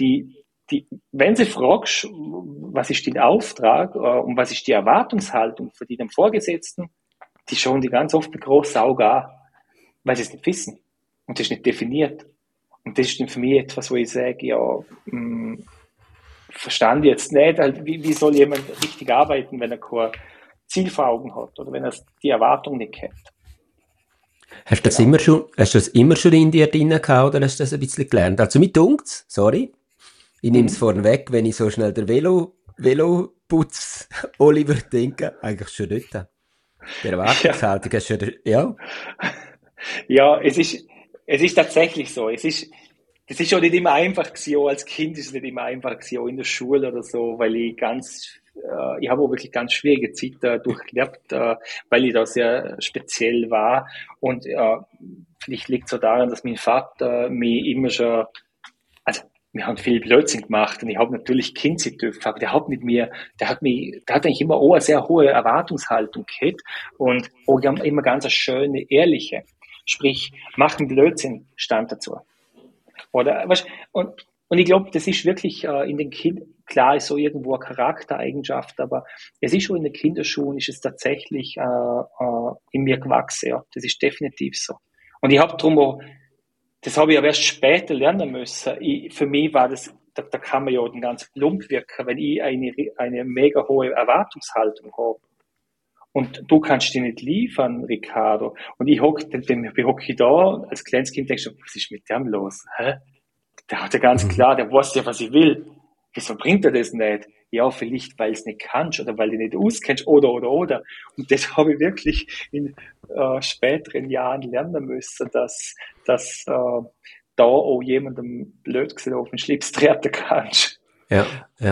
wenn sie fragst, was ist dein Auftrag und was ist die Erwartungshaltung für deinen Vorgesetzten, die schauen die ganz oft mit großen Augen an, weil sie es nicht wissen und das ist nicht definiert. Und das ist dann für mich etwas, wo ich sage, ja, verstand ich jetzt nicht, wie soll jemand richtig arbeiten, wenn er kein Ziel vor Augen hat oder wenn er die Erwartung nicht kennt. Hast du das immer schon in dir drin gehabt oder hast du das ein bisschen gelernt? Also mir dunkt's, sorry, ich nehme es vorne weg, wenn ich so schnell der Veloputz Oliver denke, eigentlich schon dort. Der Erwartungshaltung hast du schon, ja. Ja, es ist tatsächlich so. Das ist schon nicht immer einfach gewesen, auch als Kind ist es nicht immer einfach gewesen, auch in der Schule oder so, weil ich habe auch wirklich ganz schwierige Zeiten durchlebt, weil ich da sehr speziell war und vielleicht liegt es so daran, dass mein Vater mich immer schon, also wir haben viel Blödsinn gemacht und ich habe natürlich Kind sein dürfen, aber der hat eigentlich immer auch eine sehr hohe Erwartungshaltung gehabt und auch immer ganz eine schöne, ehrliche. Sprich, machen Blödsinn, stand dazu. Oder, und ich glaube, das ist wirklich in den Kindern, klar ist so irgendwo eine Charaktereigenschaft, aber es ist schon in den Kinderschuhen, ist es tatsächlich in mir gewachsen, ja. Das ist definitiv so. Und ich habe drum auch, das habe ich aber erst später lernen müssen. Für mich war das, da kann man ja den ganzen Plump wirken, wenn ich eine mega hohe Erwartungshaltung habe. Und du kannst die nicht liefern, Ricardo. Und ich hocke da, als kleines Kind denkst du, was ist mit dem los? Hä? Der hat ja ganz klar, der weiß ja, was ich will. Wieso bringt er das nicht? Ja, vielleicht, weil es nicht kannst oder weil du nicht auskennst oder. Und das habe ich wirklich in späteren Jahren lernen müssen, dass da auch jemandem blöd gesagt auf den Schlips treten kannst. Ja.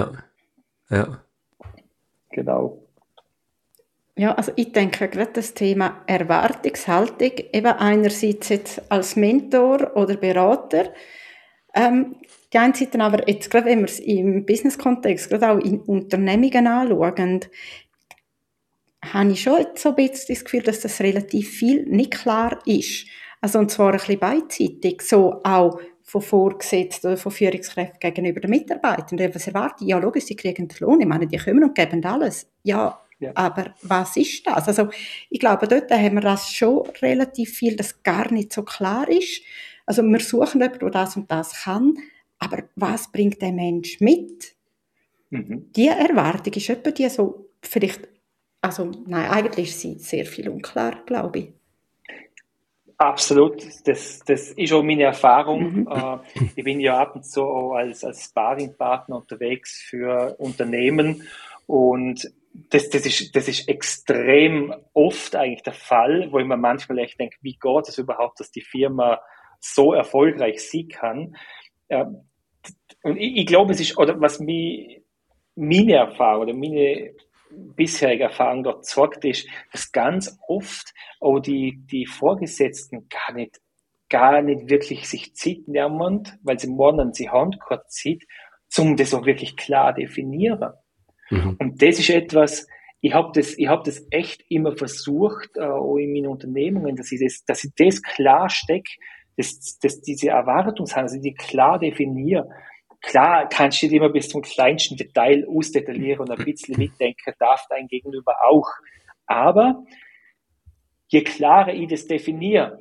Genau. Ja, also ich denke gerade das Thema Erwartungshaltung, eben einerseits jetzt als Mentor oder Berater, die einen Seite aber jetzt gerade, wenn wir es im Business-Kontext, gerade auch in Unternehmungen anschauen, habe ich schon so ein bisschen das Gefühl, dass das relativ viel nicht klar ist. Also, und zwar ein bisschen beidseitig, so auch von Vorgesetzten oder von Führungskräften gegenüber den Mitarbeitern. Was erwarten? Ja, logisch, sie kriegen den Lohn. Ich meine, die kommen und geben alles. Ja. Aber was ist das? Also, ich glaube, dort haben wir das schon relativ viel, dass gar nicht so klar ist. Also, wir suchen jemanden, der das und das kann. Aber was bringt der Mensch mit? Die Erwartung ist etwa die so, vielleicht, also, nein, eigentlich ist sie sehr viel unklar, glaube ich. Absolut, das ist auch meine Erfahrung. Ich bin ja ab und zu auch als Sparringpartner unterwegs für Unternehmen und das ist extrem oft eigentlich der Fall, wo ich mir manchmal echt denke, wie geht es überhaupt, dass die Firma so erfolgreich sein kann? Und ich glaube, es ist, oder was mich meine Erfahrung oder meine bisherige Erfahrung dort zeigt, ist, dass ganz oft auch die Vorgesetzten gar nicht wirklich sich Zeit nehmen, weil sie meinen, sie haben keine Zeit, um das auch wirklich klar definieren. Mhm. Und das ist etwas, ich hab das echt immer versucht, auch in meinen Unternehmungen, dass ich das klar stecke, dass diese Erwartungshaltung, dass ich die klar definiere. Klar kannst du nicht immer bis zum kleinsten Detail ausdetaillieren und ein bisschen mitdenken darf dein Gegenüber auch. Aber je klarer ich das definiere,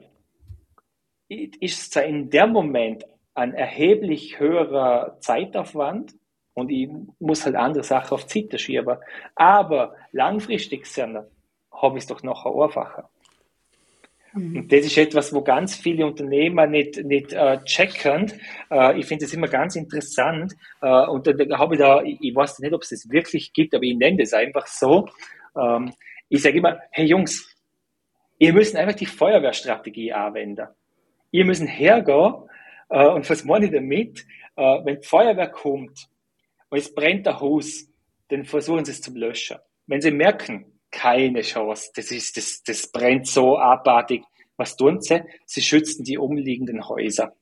ist es in dem Moment ein erheblich höherer Zeitaufwand und ich muss halt andere Sachen auf die Seite schieben. Aber langfristig gesehen habe ich es doch noch einfacher. Und das ist etwas, wo ganz viele Unternehmer nicht checken. Ich finde das immer ganz interessant. Und da habe ich weiß nicht, ob es das wirklich gibt, aber ich nenne das einfach so. Ich sage immer, hey Jungs, ihr müsst einfach die Feuerwehrstrategie anwenden. Ihr müsst hergehen, und was meine ich damit? Wenn die Feuerwehr kommt und es brennt ein Haus, dann versuchen sie es zu löschen. Wenn sie merken, keine Chance, das brennt so abartig, was tun sie? Sie schützen die umliegenden Häuser.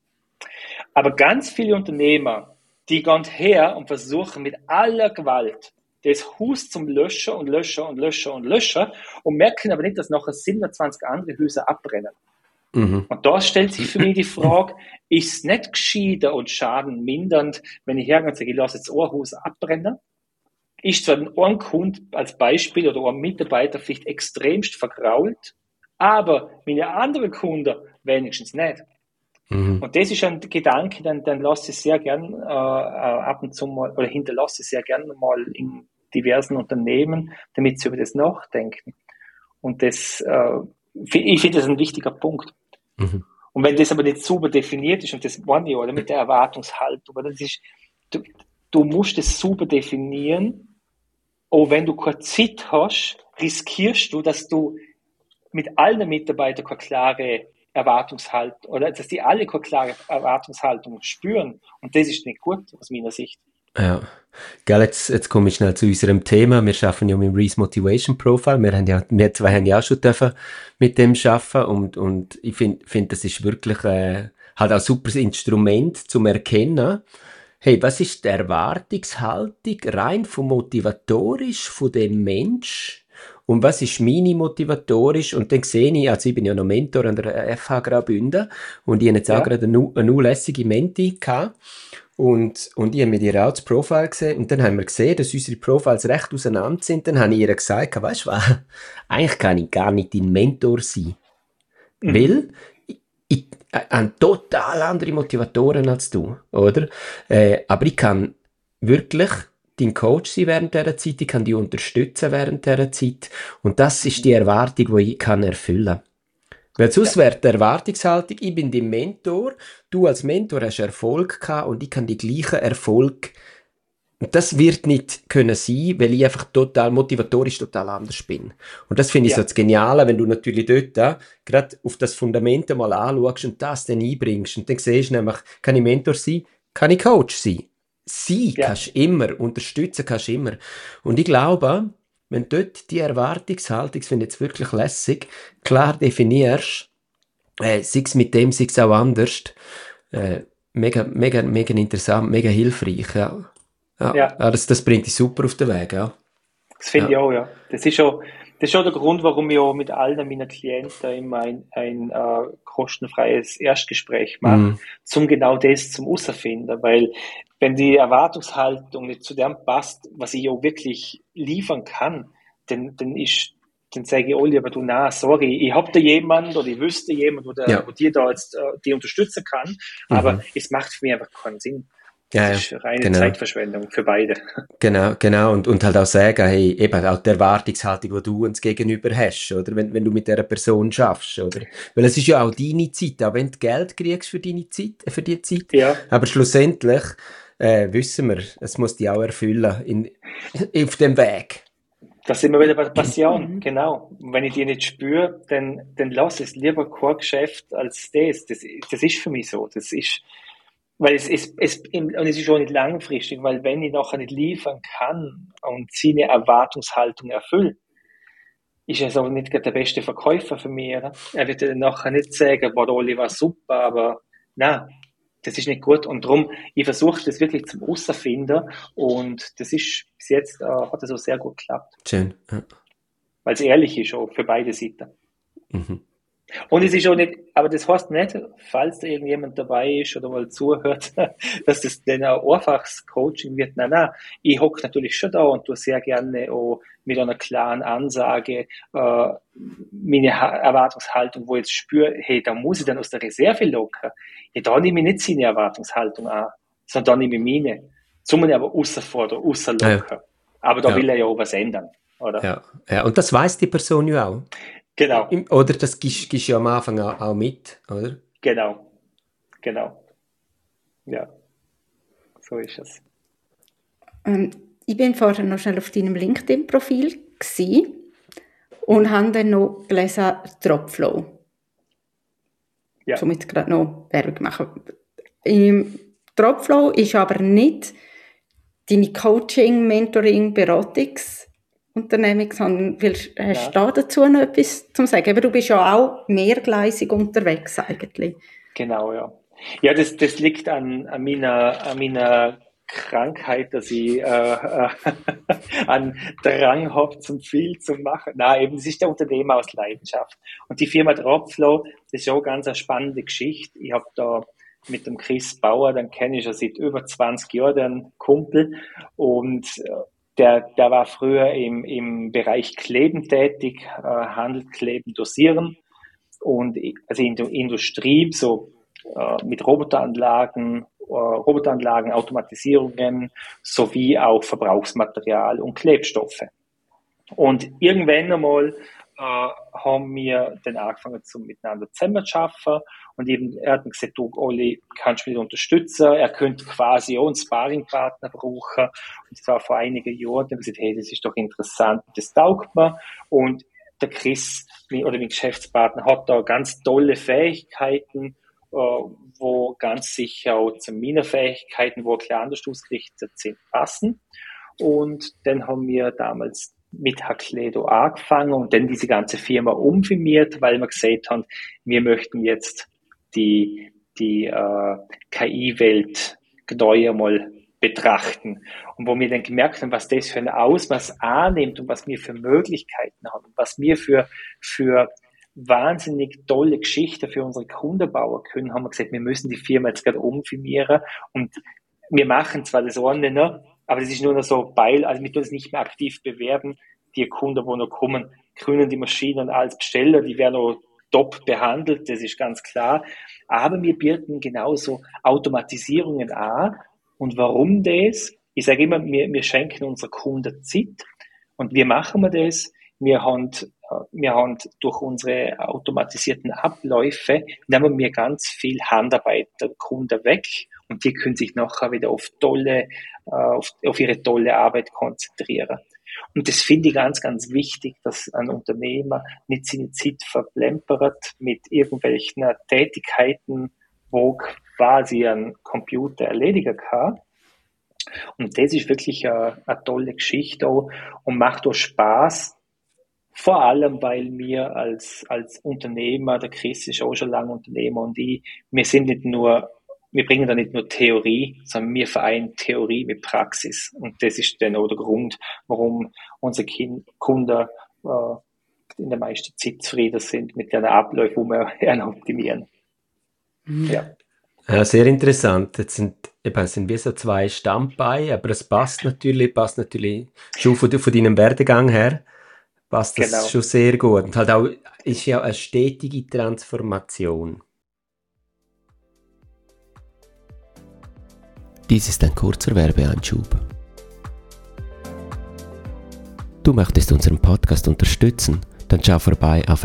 Aber ganz viele Unternehmer, die gehen her und versuchen mit aller Gewalt das Haus zum Löschen und löschen und löschen und löschen und merken aber nicht, dass nachher 27 andere Häuser abbrennen. Mhm. Und da stellt sich für mich die Frage, ist es nicht gescheiter und schadenmindernd, wenn ich hergehe und sage, ich lasse jetzt ein Haus abbrennen? Ist zwar ein Kunde als Beispiel oder ein Mitarbeiter vielleicht extremst vergrault, aber meine anderen Kunden wenigstens nicht. Mhm. Und das ist ein Gedanke, dann lasse ich sehr gern ab und zu mal, oder hinterlasse ich sehr gern mal in diversen Unternehmen, damit sie über das nachdenken. Und das, ich finde das ein wichtiger Punkt. Mhm. Und wenn das aber nicht super definiert ist, und das meine ich, oder mit der Erwartungshaltung, oder das ist, du musst es super definieren, auch wenn du keine Zeit hast, riskierst du, dass du mit allen Mitarbeitern keine klare Erwartungshaltung, oder dass die alle keine klare Erwartungshaltung spüren. Und das ist nicht gut, aus meiner Sicht. Ja. Gell, jetzt komme ich schnell zu unserem Thema. Wir schaffen ja mit dem Reese Motivation Profile. Wir zwei haben ja auch schon dürfen mit dem schaffen und ich finde, das ist wirklich halt auch ein super Instrument zum Erkennen. Hey, was ist die Erwartungshaltung rein vom motivatorisch von dem Mensch? Und was ist meine motivatorisch? Und dann sehe ich, also ich bin ja noch Mentor an der FH Graubünden und ich habe jetzt auch gerade eine unlässige Menti gehabt. Und ich habe mir ihr auch das Profil gesehen und dann haben wir gesehen, dass unsere Profiles recht auseinander sind. Dann habe ich ihr gesagt, weißt du was, eigentlich kann ich gar nicht dein Mentor sein. Weil ich habe total andere Motivatoren als du, oder? Aber ich kann wirklich dein Coach sein während dieser Zeit, ich kann dich unterstützen während dieser Zeit und das ist die Erwartung, die ich kann erfüllen. Weil sonst wäre die Erwartungshaltung, ich bin dein Mentor, du als Mentor hast Erfolg gehabt und ich kann die gleichen Erfolg. Und das wird nicht können sein, weil ich einfach motivatorisch total anders bin. Und das finde ich so das Geniale, wenn du natürlich dort gerade auf das Fundament mal anschaust und das dann einbringst. Und dann siehst du nämlich, kann ich Mentor sein, kann ich Coach sein. Kannst du immer, unterstützen kannst du immer. Und ich glaube, wenn du dort die Erwartungshaltung, das finde ich jetzt wirklich lässig, klar definierst, sei es mit dem, sei es auch anders, mega, mega, mega interessant, mega hilfreich, ja. Das bringt dich super auf den Weg, ja. Das finde ich auch, ja. Das ist schon der Grund, warum ich auch mit allen meinen Klienten immer ein kostenfreies Erstgespräch mache, zum genau das zum Herausfinden, weil wenn die Erwartungshaltung nicht zu dem passt, was ich auch wirklich liefern kann, dann sage ich, oh lieber du, sorry, ich habe da jemand oder ich wüsste jemand, wo dir da jetzt die unterstützen kann, aber es macht für mich einfach keinen Sinn. Das ist reine Zeitverschwendung für beide. Genau. Und halt auch sagen, hey, eben auch die Erwartungshaltung, die du uns gegenüber hast, oder? Wenn du mit dieser Person schaffst, oder? Weil es ist ja auch deine Zeit, auch wenn du Geld kriegst für die Zeit. Ja. Aber schlussendlich, wissen wir, es muss dich auch erfüllen auf dem Weg. Das sind wir wieder bei der Passion, genau. Und wenn ich die nicht spüre, dann lass es lieber kein Geschäft als das. Das ist für mich so. Das ist, Weil es ist schon nicht langfristig, weil wenn ich nachher nicht liefern kann und seine Erwartungshaltung erfüllt, ist es auch nicht der beste Verkäufer für mich. Oder? Er wird dann nachher nicht sagen, boah, Oli war super, aber nein, das ist nicht gut. Und darum, ich versuche das wirklich zum Ausfinden und das ist bis jetzt hat das auch sehr gut geklappt. Schön. Ja. Weil es ehrlich ist auch für beide Seiten. Mhm. Und es ist auch nicht, aber das heißt nicht, falls da irgendjemand dabei ist oder mal zuhört, dass das dann ein einfaches Coaching wird. Nein, ich hocke natürlich schon da und tue sehr gerne auch mit einer klaren Ansage meine Erwartungshaltung, wo ich jetzt spüre, hey, da muss ich dann aus der Reserve locken. Ja, da nehme ich nicht seine Erwartungshaltung an, sondern da nehme ich meine. Zum aber außerfordern, außerlocken. Ja. Aber da will er ja auch was ändern, oder? Ja, und das weiss die Person ja auch. Genau. Oder das gibst du ja am Anfang auch mit, oder? Genau. Ja, so ist es. Ich bin vorher noch schnell auf deinem LinkedIn-Profil gewesen und habe dann noch gelesen Dropflow. Ja. Somit gerade noch Werbung machen. Dropflow ist aber nicht deine Coaching, Mentoring, Beratungsunternehmung, sondern hast du da dazu noch etwas zu sagen? Aber du bist ja auch mehrgleisig unterwegs eigentlich. Genau, ja. Ja, das liegt an meiner Krankheit, dass ich einen Drang habe, zum viel zu machen. Nein, eben, es ist der Unternehmer aus Leidenschaft. Und die Firma Dropflow, das ist auch ganz eine spannende Geschichte. Ich habe da mit dem Chris Bauer, den kenne ich schon seit über 20 Jahren, den Kumpel. Und der war früher im Bereich Kleben tätig, handelt Kleben, Dosieren. Und also in der Industrie, so mit Roboteranlagen, Automatisierungen sowie auch Verbrauchsmaterial und Klebstoffe. Und irgendwann einmal haben wir dann angefangen, miteinander zusammen zu arbeiten. Und eben, er hat mir gesagt, du, Oli, kannst du mich unterstützen? Er könnte quasi auch einen Sparringpartner brauchen. Und das war vor einigen Jahren. Dann habe ich gesagt, hey, das ist doch interessant, das taugt mir. Und der Chris, mein Geschäftspartner, hat da ganz tolle Fähigkeiten, wo ganz sicher auch zu meinen Fähigkeiten, wo ein bisschen anders ausgerichtet sind, passen. Und dann haben wir damals mit Hackledo angefangen und dann diese ganze Firma umfirmiert, weil wir gesagt haben, wir möchten jetzt die KI-Welt neu einmal betrachten. Und wo wir dann gemerkt haben, was das für ein Ausmaß annimmt und was wir für Möglichkeiten haben, was wir für wahnsinnig tolle Geschichten für unsere Kunden bauen können, haben wir gesagt, wir müssen die Firma jetzt gerade umfirmieren und wir machen zwar das eine noch, aber das ist nur noch so also wir tun es nicht mehr aktiv bewerben. Die Kunden, die noch kommen, können die Maschinen als Besteller, die werden auch top behandelt, das ist ganz klar. Aber wir bieten genauso Automatisierungen an. Und warum das? Ich sage immer, wir schenken unseren Kunden Zeit. Und wie machen wir das? Wir haben durch unsere automatisierten Abläufe, nehmen wir ganz viel Handarbeit der Kunden weg und die können sich nachher wieder auf ihre tolle Arbeit konzentrieren. Und das finde ich ganz, ganz wichtig, dass ein Unternehmer nicht seine Zeit verplempert mit irgendwelchen Tätigkeiten, wo quasi ein Computer erledigen kann. Und das ist wirklich eine tolle Geschichte auch und macht auch Spaß. Vor allem, weil wir als Unternehmer, der Chris ist auch schon lange Unternehmer und wir bringen da nicht nur Theorie, sondern wir vereinen Theorie mit Praxis. Und das ist dann auch der Grund, warum unsere Kunden in der meisten Zeit zufrieden sind mit den Abläufen, die wir optimieren. Ja. Ja, sehr interessant. Jetzt sind wir so zwei Standbeine, aber es passt natürlich schon von deinem Werdegang her. Passt das schon sehr gut. Und halt auch, ist ja eine stetige Transformation. Dies ist ein kurzer Werbeeinschub. Du möchtest unseren Podcast unterstützen? Dann schau vorbei auf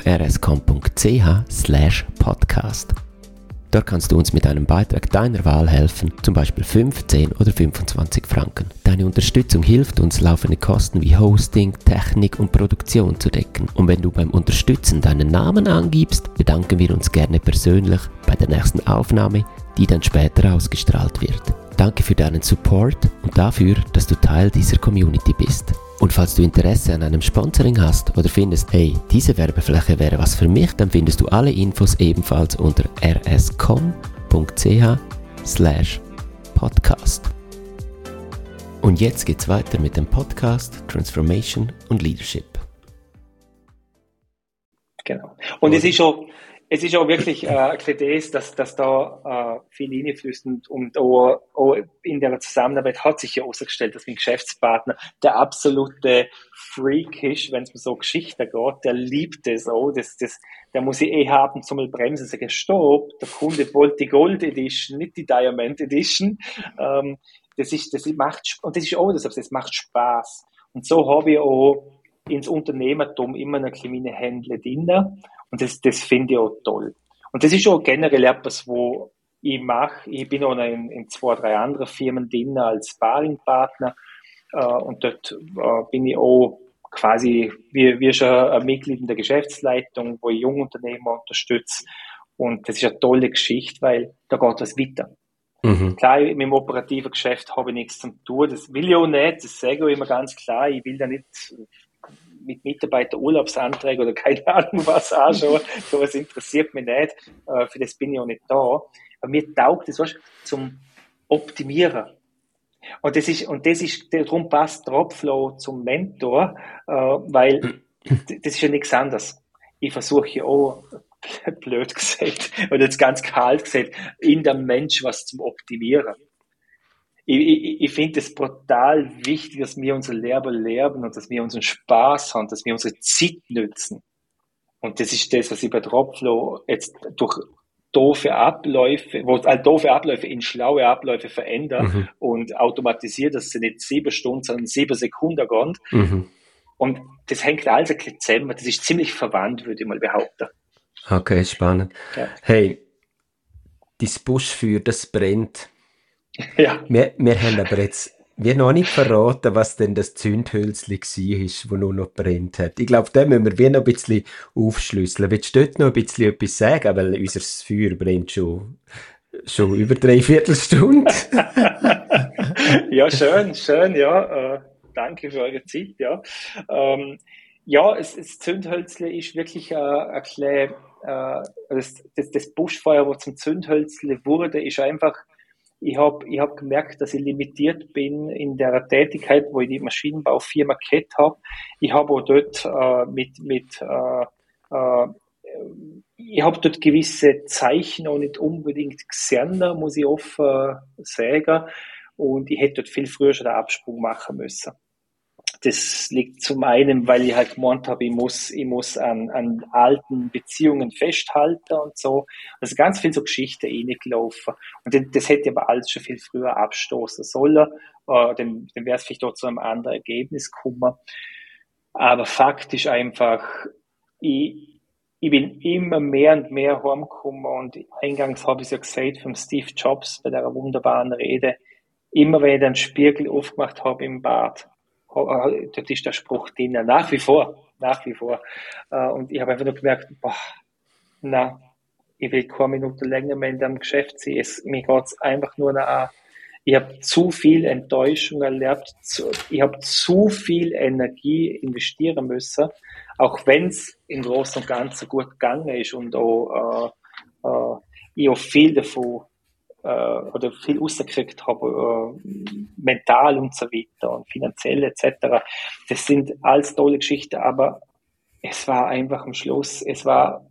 rscom.ch/podcast. Dort kannst du uns mit einem Beitrag deiner Wahl helfen, zum Beispiel 5, 10 oder 25 Franken. Deine Unterstützung hilft uns, laufende Kosten wie Hosting, Technik und Produktion zu decken. Und wenn du beim Unterstützen deinen Namen angibst, bedanken wir uns gerne persönlich bei der nächsten Aufnahme, die dann später ausgestrahlt wird. Danke für deinen Support und dafür, dass du Teil dieser Community bist. Und falls du Interesse an einem Sponsoring hast oder findest, hey, diese Werbefläche wäre was für mich, dann findest du alle Infos ebenfalls unter rscom.ch/podcast. Und jetzt geht's weiter mit dem Podcast Transformation und Leadership. Genau. Und es ist auch wirklich ein bisschen dass da viel reinfließt und auch in der Zusammenarbeit hat sich ja ausgestellt, dass mein Geschäftspartner der absolute Freak ist, wenn es um so Geschichten geht, der liebt es auch, der muss ich haben zum mal bremsen, sagen, stopp, der Kunde wollte die Gold Edition, nicht die Diamond Edition, das macht, und das ist auch das macht Spaß. Und so habe ich auch ins Unternehmertum immer noch kleine Händler drin. Und das finde ich auch toll. Und das ist auch generell etwas, wo ich mache. Ich bin auch noch in 2, 3 anderen Firmen drin als Sparringpartner. Und dort bin ich auch quasi wie schon ein Mitglied in der Geschäftsleitung, wo ich Jungunternehmer unterstütze. Und das ist eine tolle Geschichte, weil da geht was weiter. Mhm. Klar, mit dem operativen Geschäft habe ich nichts zu tun. Das will ich auch nicht. Das sage ich immer ganz klar. Ich will da nicht mit Mitarbeiter Urlaubsanträge oder keine Ahnung was anschauen. Sowas interessiert mich nicht. Für das bin ich auch nicht da. Aber mir taugt das, zum Optimieren. Und darum passt Dropflow zum Mentor, weil das ist ja nichts anderes. Ich versuche ja auch, blöd gesagt, oder jetzt ganz kalt gesagt, in dem Mensch was zum Optimieren. Ich finde es brutal wichtig, dass wir unser Leben lernen und dass wir unseren Spaß haben, dass wir unsere Zeit nutzen. Und das ist das, was ich bei Dropflow jetzt durch doofe Abläufe in schlaue Abläufe verändern und automatisiert, dass sie nicht 7 Stunden, sondern 7 Sekunden gehen. Mhm. Und das hängt alles ein bisschen zusammen. Das ist ziemlich verwandt, würde ich mal behaupten. Okay, spannend. Ja. Hey, das Buschfeuer, das brennt. Ja. Wir haben aber jetzt noch nicht verraten, was denn das Zündhölzli war, das nur noch brennt hat. Ich glaube, da müssen wir noch ein bisschen aufschlüsseln. Willst du dort noch ein bisschen etwas sagen? Weil unser Feuer brennt schon über 3/4 Stunde. Ja, schön, ja. Danke für eure Zeit, ja. Das Zündhölzli ist wirklich ein bisschen, das Buschfeuer, das zum Zündhölzli wurde, ist einfach, ich hab gemerkt, dass ich limitiert bin in der Tätigkeit, wo ich die Maschinenbaufirma gehabt habe. Ich habe auch dort ich habe dort gewisse Zeichen auch nicht unbedingt gesehen, muss ich offen sagen. Und ich hätte dort viel früher schon den Absprung machen müssen. Das liegt zum einen, weil ich halt gemeint habe, ich muss an alten Beziehungen festhalten und so. Also ganz viel so Geschichten reingelaufen. Und das hätte aber alles schon viel früher abstoßen sollen. Dann wäre es vielleicht auch zu einem anderen Ergebnis gekommen. Aber Fakt ist einfach, ich bin immer mehr und mehr heimgekommen und eingangs habe ich es ja gesagt vom Steve Jobs bei der wunderbaren Rede, immer wenn ich den Spiegel aufgemacht habe im Bad, dort ist der Spruch drin, nach wie vor. Und ich habe einfach nur gemerkt, ich will keine Minute länger mehr in dem Geschäft sein. Mir geht es einfach nur noch an. Ich habe zu viel Enttäuschung erlebt, ich habe zu viel Energie investieren müssen, auch wenn es im Großen und Ganzen gut gegangen ist und auch ich auch viel davon oder viel rausgekriegt habe, mental und so weiter und finanziell etc. Das sind alles tolle Geschichten, aber es war einfach am Schluss, ich sag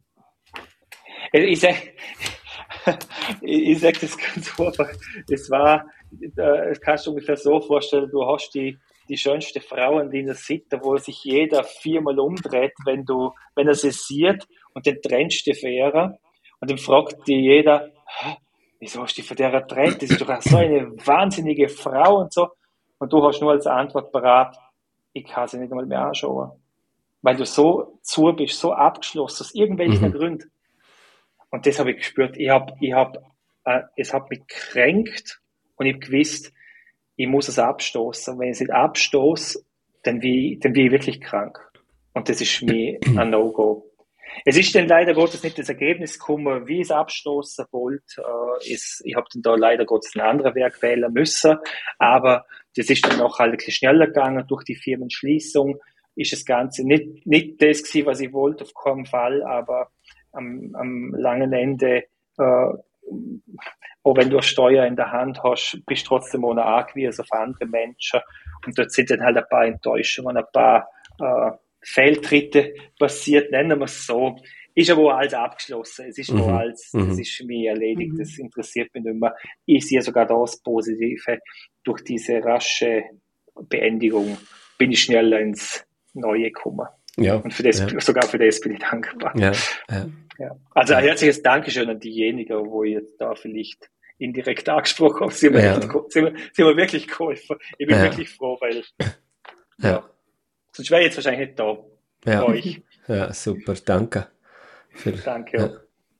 das ganz einfach, das kannst du ungefähr so vorstellen, du hast die schönste Frau in deiner Sitte, wo sich jeder 4-mal umdreht, wenn er sie sieht und dann trennst du dich von ihr und dann fragt dir jeder, wieso hast du dich von der getrennt? Das ist doch so eine wahnsinnige Frau und so. Und du hast nur als Antwort parat, ich kann sie nicht einmal mehr anschauen. Weil du so zu bist, so abgeschlossen, aus irgendwelchen Gründen. Und das habe ich gespürt. Es hat mich gekränkt und ich habe gewusst, ich muss es abstoßen. Wenn ich es nicht abstoße, dann bin ich wirklich krank. Und das ist mir ein No-Go. Es ist dann leider Gottes nicht das Ergebnis gekommen, wie ich es abstoßen wollte. Ich habe dann da leider Gottes einen anderen Werk wählen müssen, aber das ist dann auch halt ein bisschen schneller gegangen durch die Firmenschließung. Ist das Ganze nicht das gewesen, was ich wollte, auf keinen Fall, aber am langen Ende, auch wenn du eine Steuer in der Hand hast, bist du trotzdem ohne angewiesen auf andere Menschen. Und dort sind dann halt ein paar Enttäuschungen, ein paar Fehltritte passiert, nennen wir es so. Ist aber auch alles abgeschlossen. Es ist auch alles, das ist für mich erledigt. Das interessiert mich nicht mehr. Ich sehe sogar das Positive. Durch diese rasche Beendigung bin ich schneller ins Neue gekommen. Ja. Und sogar für das bin ich dankbar. Ja. Also ein herzliches Dankeschön an diejenigen, wo ich jetzt da vielleicht indirekt angesprochen habe. Sie haben mir wirklich geholfen. Ich bin wirklich froh, weil sonst wäre ich jetzt wahrscheinlich nicht da bei euch. Ja, super, danke. Danke.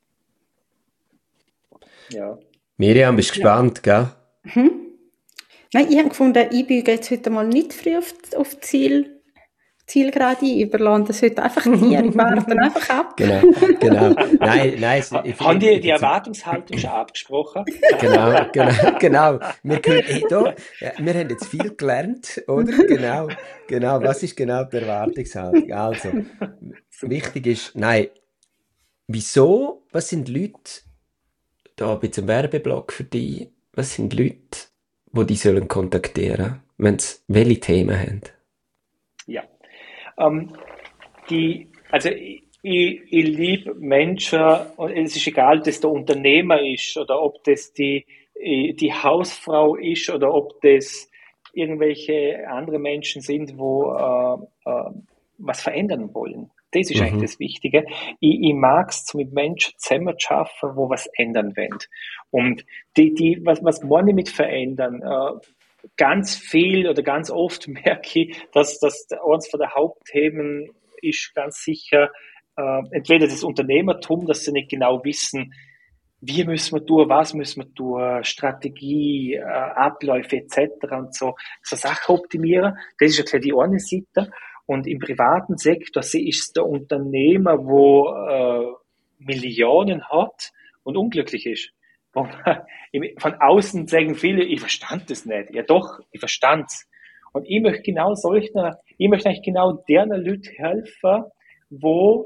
Ja. Miriam, bist du gespannt, gell? Nein, ich habe gefunden, ich biege jetzt heute mal nicht früh auf Zielgerade überladen. Das heute einfach dir, ich warten einfach ab. Genau. Nein. Haben die Erwartungshaltung schon abgesprochen? Genau. Wir haben jetzt viel gelernt, oder? Genau. Was ist genau die Erwartungshaltung? Also, wichtig ist, wieso, was sind Leute, da ein bisschen Werbeblock für dich, was sind Leute, die die sollen kontaktieren, wenn sie welche Themen haben? Ja. Ich liebe Menschen, und es ist egal, ob das der Unternehmer ist oder ob das die Hausfrau ist oder ob das irgendwelche andere Menschen sind, wo was verändern wollen. Das ist eigentlich das Wichtige. Ich mag es, mit Menschen zusammen zu arbeiten, wo was ändern wollen. Und was meine ich mit verändern? Ganz viel oder ganz oft merke ich, dass das eines von der Hauptthemen ist ganz sicher entweder das Unternehmertum, dass sie nicht genau wissen, wie müssen wir tun, was müssen wir tun, Strategie, Abläufe etc. und so Sachen optimieren. Das ist ja die eine Seite. Und im privaten Sektor ist es der Unternehmer, wo Millionen hat und unglücklich ist. Von außen sagen viele, ich verstand das nicht. Ja doch, ich verstand's. Und ich möchte eigentlich genau deren Leuten helfen, wo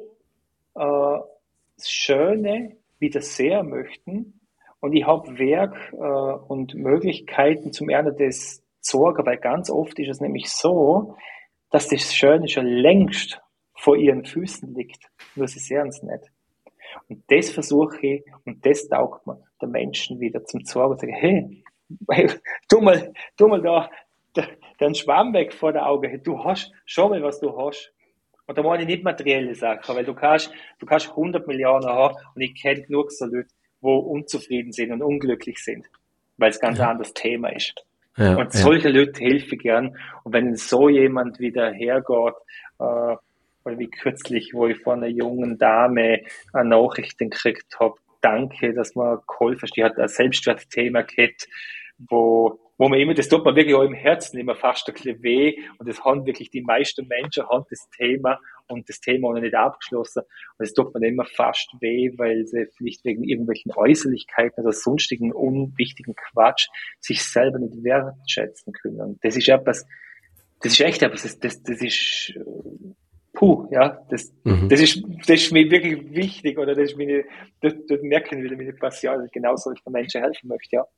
das Schöne wieder sehen möchten. Und ich habe Werk und Möglichkeiten zum Ernen des Sorgen, weil ganz oft ist es nämlich so, dass das Schöne schon längst vor ihren Füßen liegt. Nur sie sehen es nicht. Und das versuche ich, und das taugt mir der Menschen wieder zum Zorn und sagen, hey, tu mal da den Schwamm weg vor der Augen. Hey, du hast, schau mal, was du hast. Und da meine ich nicht materielle Sachen, weil du kannst 100 Millionen haben und ich kenne genug so Leute, die unzufrieden sind und unglücklich sind, weil es ganz anderes Thema ist. Und solche Leute helfe ich gern. Und wenn so jemand wieder hergeht, oder wie kürzlich, wo ich von einer jungen Dame eine Nachricht gekriegt habe, danke, dass man geholfen hat, die hat ein Selbstwertthema gehabt, wo man immer, das tut man wirklich auch im Herzen immer fast ein bisschen weh, und das haben wirklich die meisten Menschen haben das Thema und das Thema noch nicht abgeschlossen, und das tut man immer fast weh, weil sie vielleicht wegen irgendwelchen Äußerlichkeiten oder sonstigen unwichtigen Quatsch sich selber nicht wertschätzen können. Und das ist echt etwas, das ist das ist mir wirklich wichtig, oder das ist das merken wieder meine Passion, dass genau solchen Menschen helfen möchte, ja.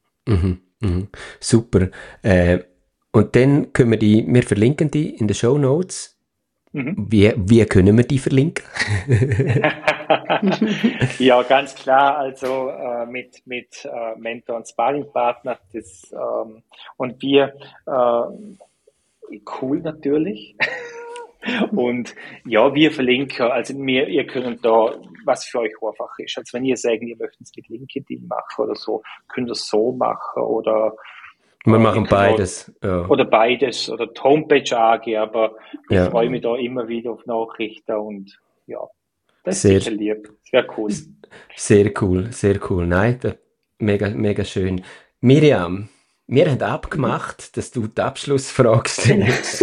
Super. Und dann können wir verlinken die in den Shownotes. Wie können wir die verlinken? Ja, ganz klar, also mit Mentor und Sparringpartner, und wir cool natürlich. Und ja, wir verlinken, also ihr könnt da, was für euch einfach ist. Also wenn ihr sagt, ihr möchtet es mit LinkedIn machen oder so, könnt ihr es so machen, oder wir machen beides. Oder beides, oder die Homepage angehen, aber ich freue mich da immer wieder auf Nachrichten, und ja, das ist sicher lieb. Sehr cool. Sehr cool. Nein, mega, mega schön. Miriam, Wir haben abgemacht, dass du die Abschlussfrage stellst.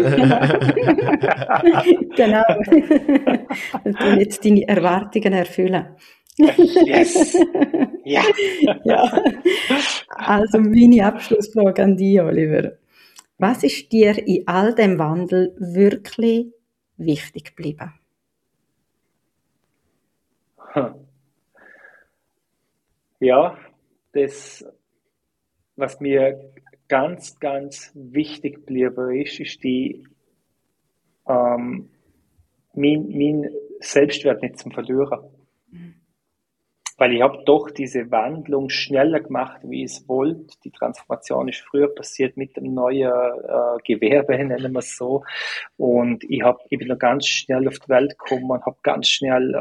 Genau. Und du jetzt deine Erwartungen erfüllen. Yes! Ja! Ja. Also meine Abschlussfrage an dich, Oliver. Was ist dir in all dem Wandel wirklich wichtig geblieben? Ja, das, was mir ganz, ganz wichtig geblieben ist mein Selbstwert nicht zum Verlieren. Weil ich habe doch diese Wandlung schneller gemacht, wie ich es wollte. Die Transformation ist früher passiert mit dem neuen Gewerbe, nennen wir es so. Und ich bin noch ganz schnell auf die Welt gekommen und habe ganz schnell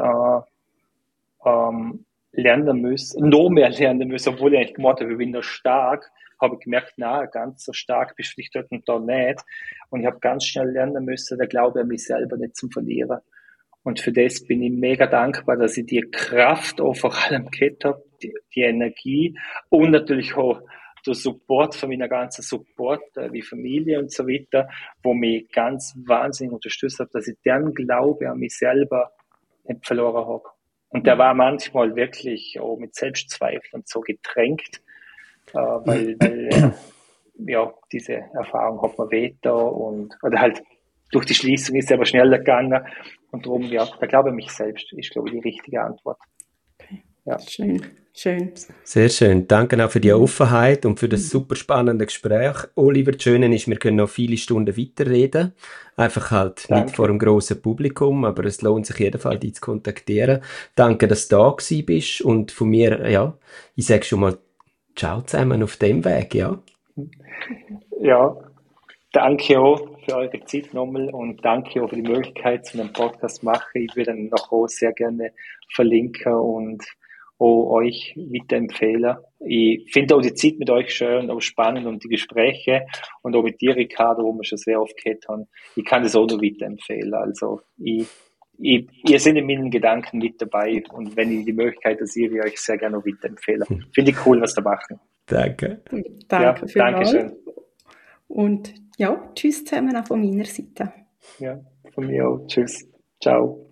lernen müssen, noch mehr lernen müssen, obwohl ich eigentlich gemeint habe, ich bin noch stark, habe ich gemerkt, na, ganz so stark bist du vielleicht dort und da nicht. Und ich habe ganz schnell lernen müssen, der Glaube an mich selber nicht zu verlieren. Und für das bin ich mega dankbar, dass ich die Kraft auch vor allem gehabt habe, die Energie und natürlich auch der Support von meiner ganzen Support, wie Familie und so weiter, wo mich ganz wahnsinnig unterstützt hat, dass ich deren Glaube an mich selber nicht verloren habe. Und der war manchmal wirklich auch mit Selbstzweifeln so getränkt, weil ja, diese Erfahrung hat man weiter oder halt durch die Schließung ist es aber schneller gegangen. Und darum, ja, der Glaube an mich selbst ist, glaube ich, die richtige Antwort. Okay. Ja. Schön. Sehr schön. Danke auch für die Offenheit und für das super spannende Gespräch. Oliver, das Schöne ist, wir können noch viele Stunden weiterreden. Einfach halt Danke. nicht vor einem grossen Publikum, aber es lohnt sich jedenfalls, dich zu kontaktieren. Danke, dass du da gewesen bist. Und von mir, ja, ich sage schon mal ciao zusammen auf dem Weg, ja. Ja, danke auch für eure Zeit nochmal und danke auch für die Möglichkeit, zu einem Podcast zu machen. Ich würde ihn noch auch sehr gerne verlinken und auch euch weiterempfehlen. Ich finde auch die Zeit mit euch schön, auch spannend und die Gespräche und auch mit dir, Ricardo, wo wir schon sehr oft gehabt haben. Ich kann das auch noch weiterempfehlen. Also, ihr seid in meinen Gedanken mit dabei und wenn ich die Möglichkeit sehe, ich euch sehr gerne noch weiterempfehlen. Finde ich cool, was da machen. Danke. Danke ja, danke schön. Und ja, tschüss zusammen auch von meiner Seite. Ja, von mir auch. Tschüss. Ciao.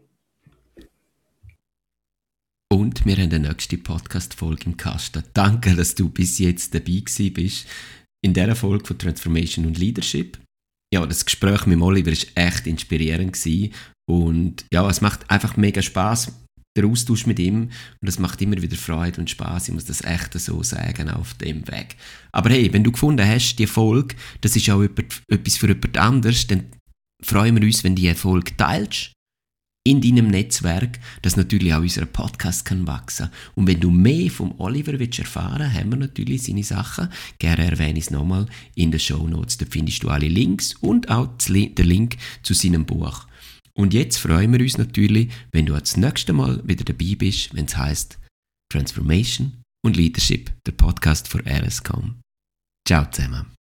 Und wir haben die nächste Podcast-Folge im Kasten. Danke, dass du bis jetzt dabei gewesen bist in dieser Folge von Transformation und Leadership. Ja, das Gespräch mit Oliver war echt inspirierend gewesen. Und ja, es macht einfach mega Spass, der Austausch mit ihm. Und es macht immer wieder Freude und Spass. Ich muss das echt so sagen, auf dem Weg. Aber hey, wenn du gefunden hast, die Folge, das ist auch etwas für jemand anderes, dann freuen wir uns, wenn du die Folge teilst in deinem Netzwerk, dass natürlich auch unser Podcast kann wachsen. Und wenn du mehr vom Oliver willst erfahren, haben wir natürlich seine Sachen. Gerne erwähne ich es nochmal in den Shownotes. Da findest du alle Links und auch den Link zu seinem Buch. Und jetzt freuen wir uns natürlich, wenn du das nächste Mal wieder dabei bist, wenn es heisst Transformation und Leadership, der Podcast für RSCOM. Ciao zusammen.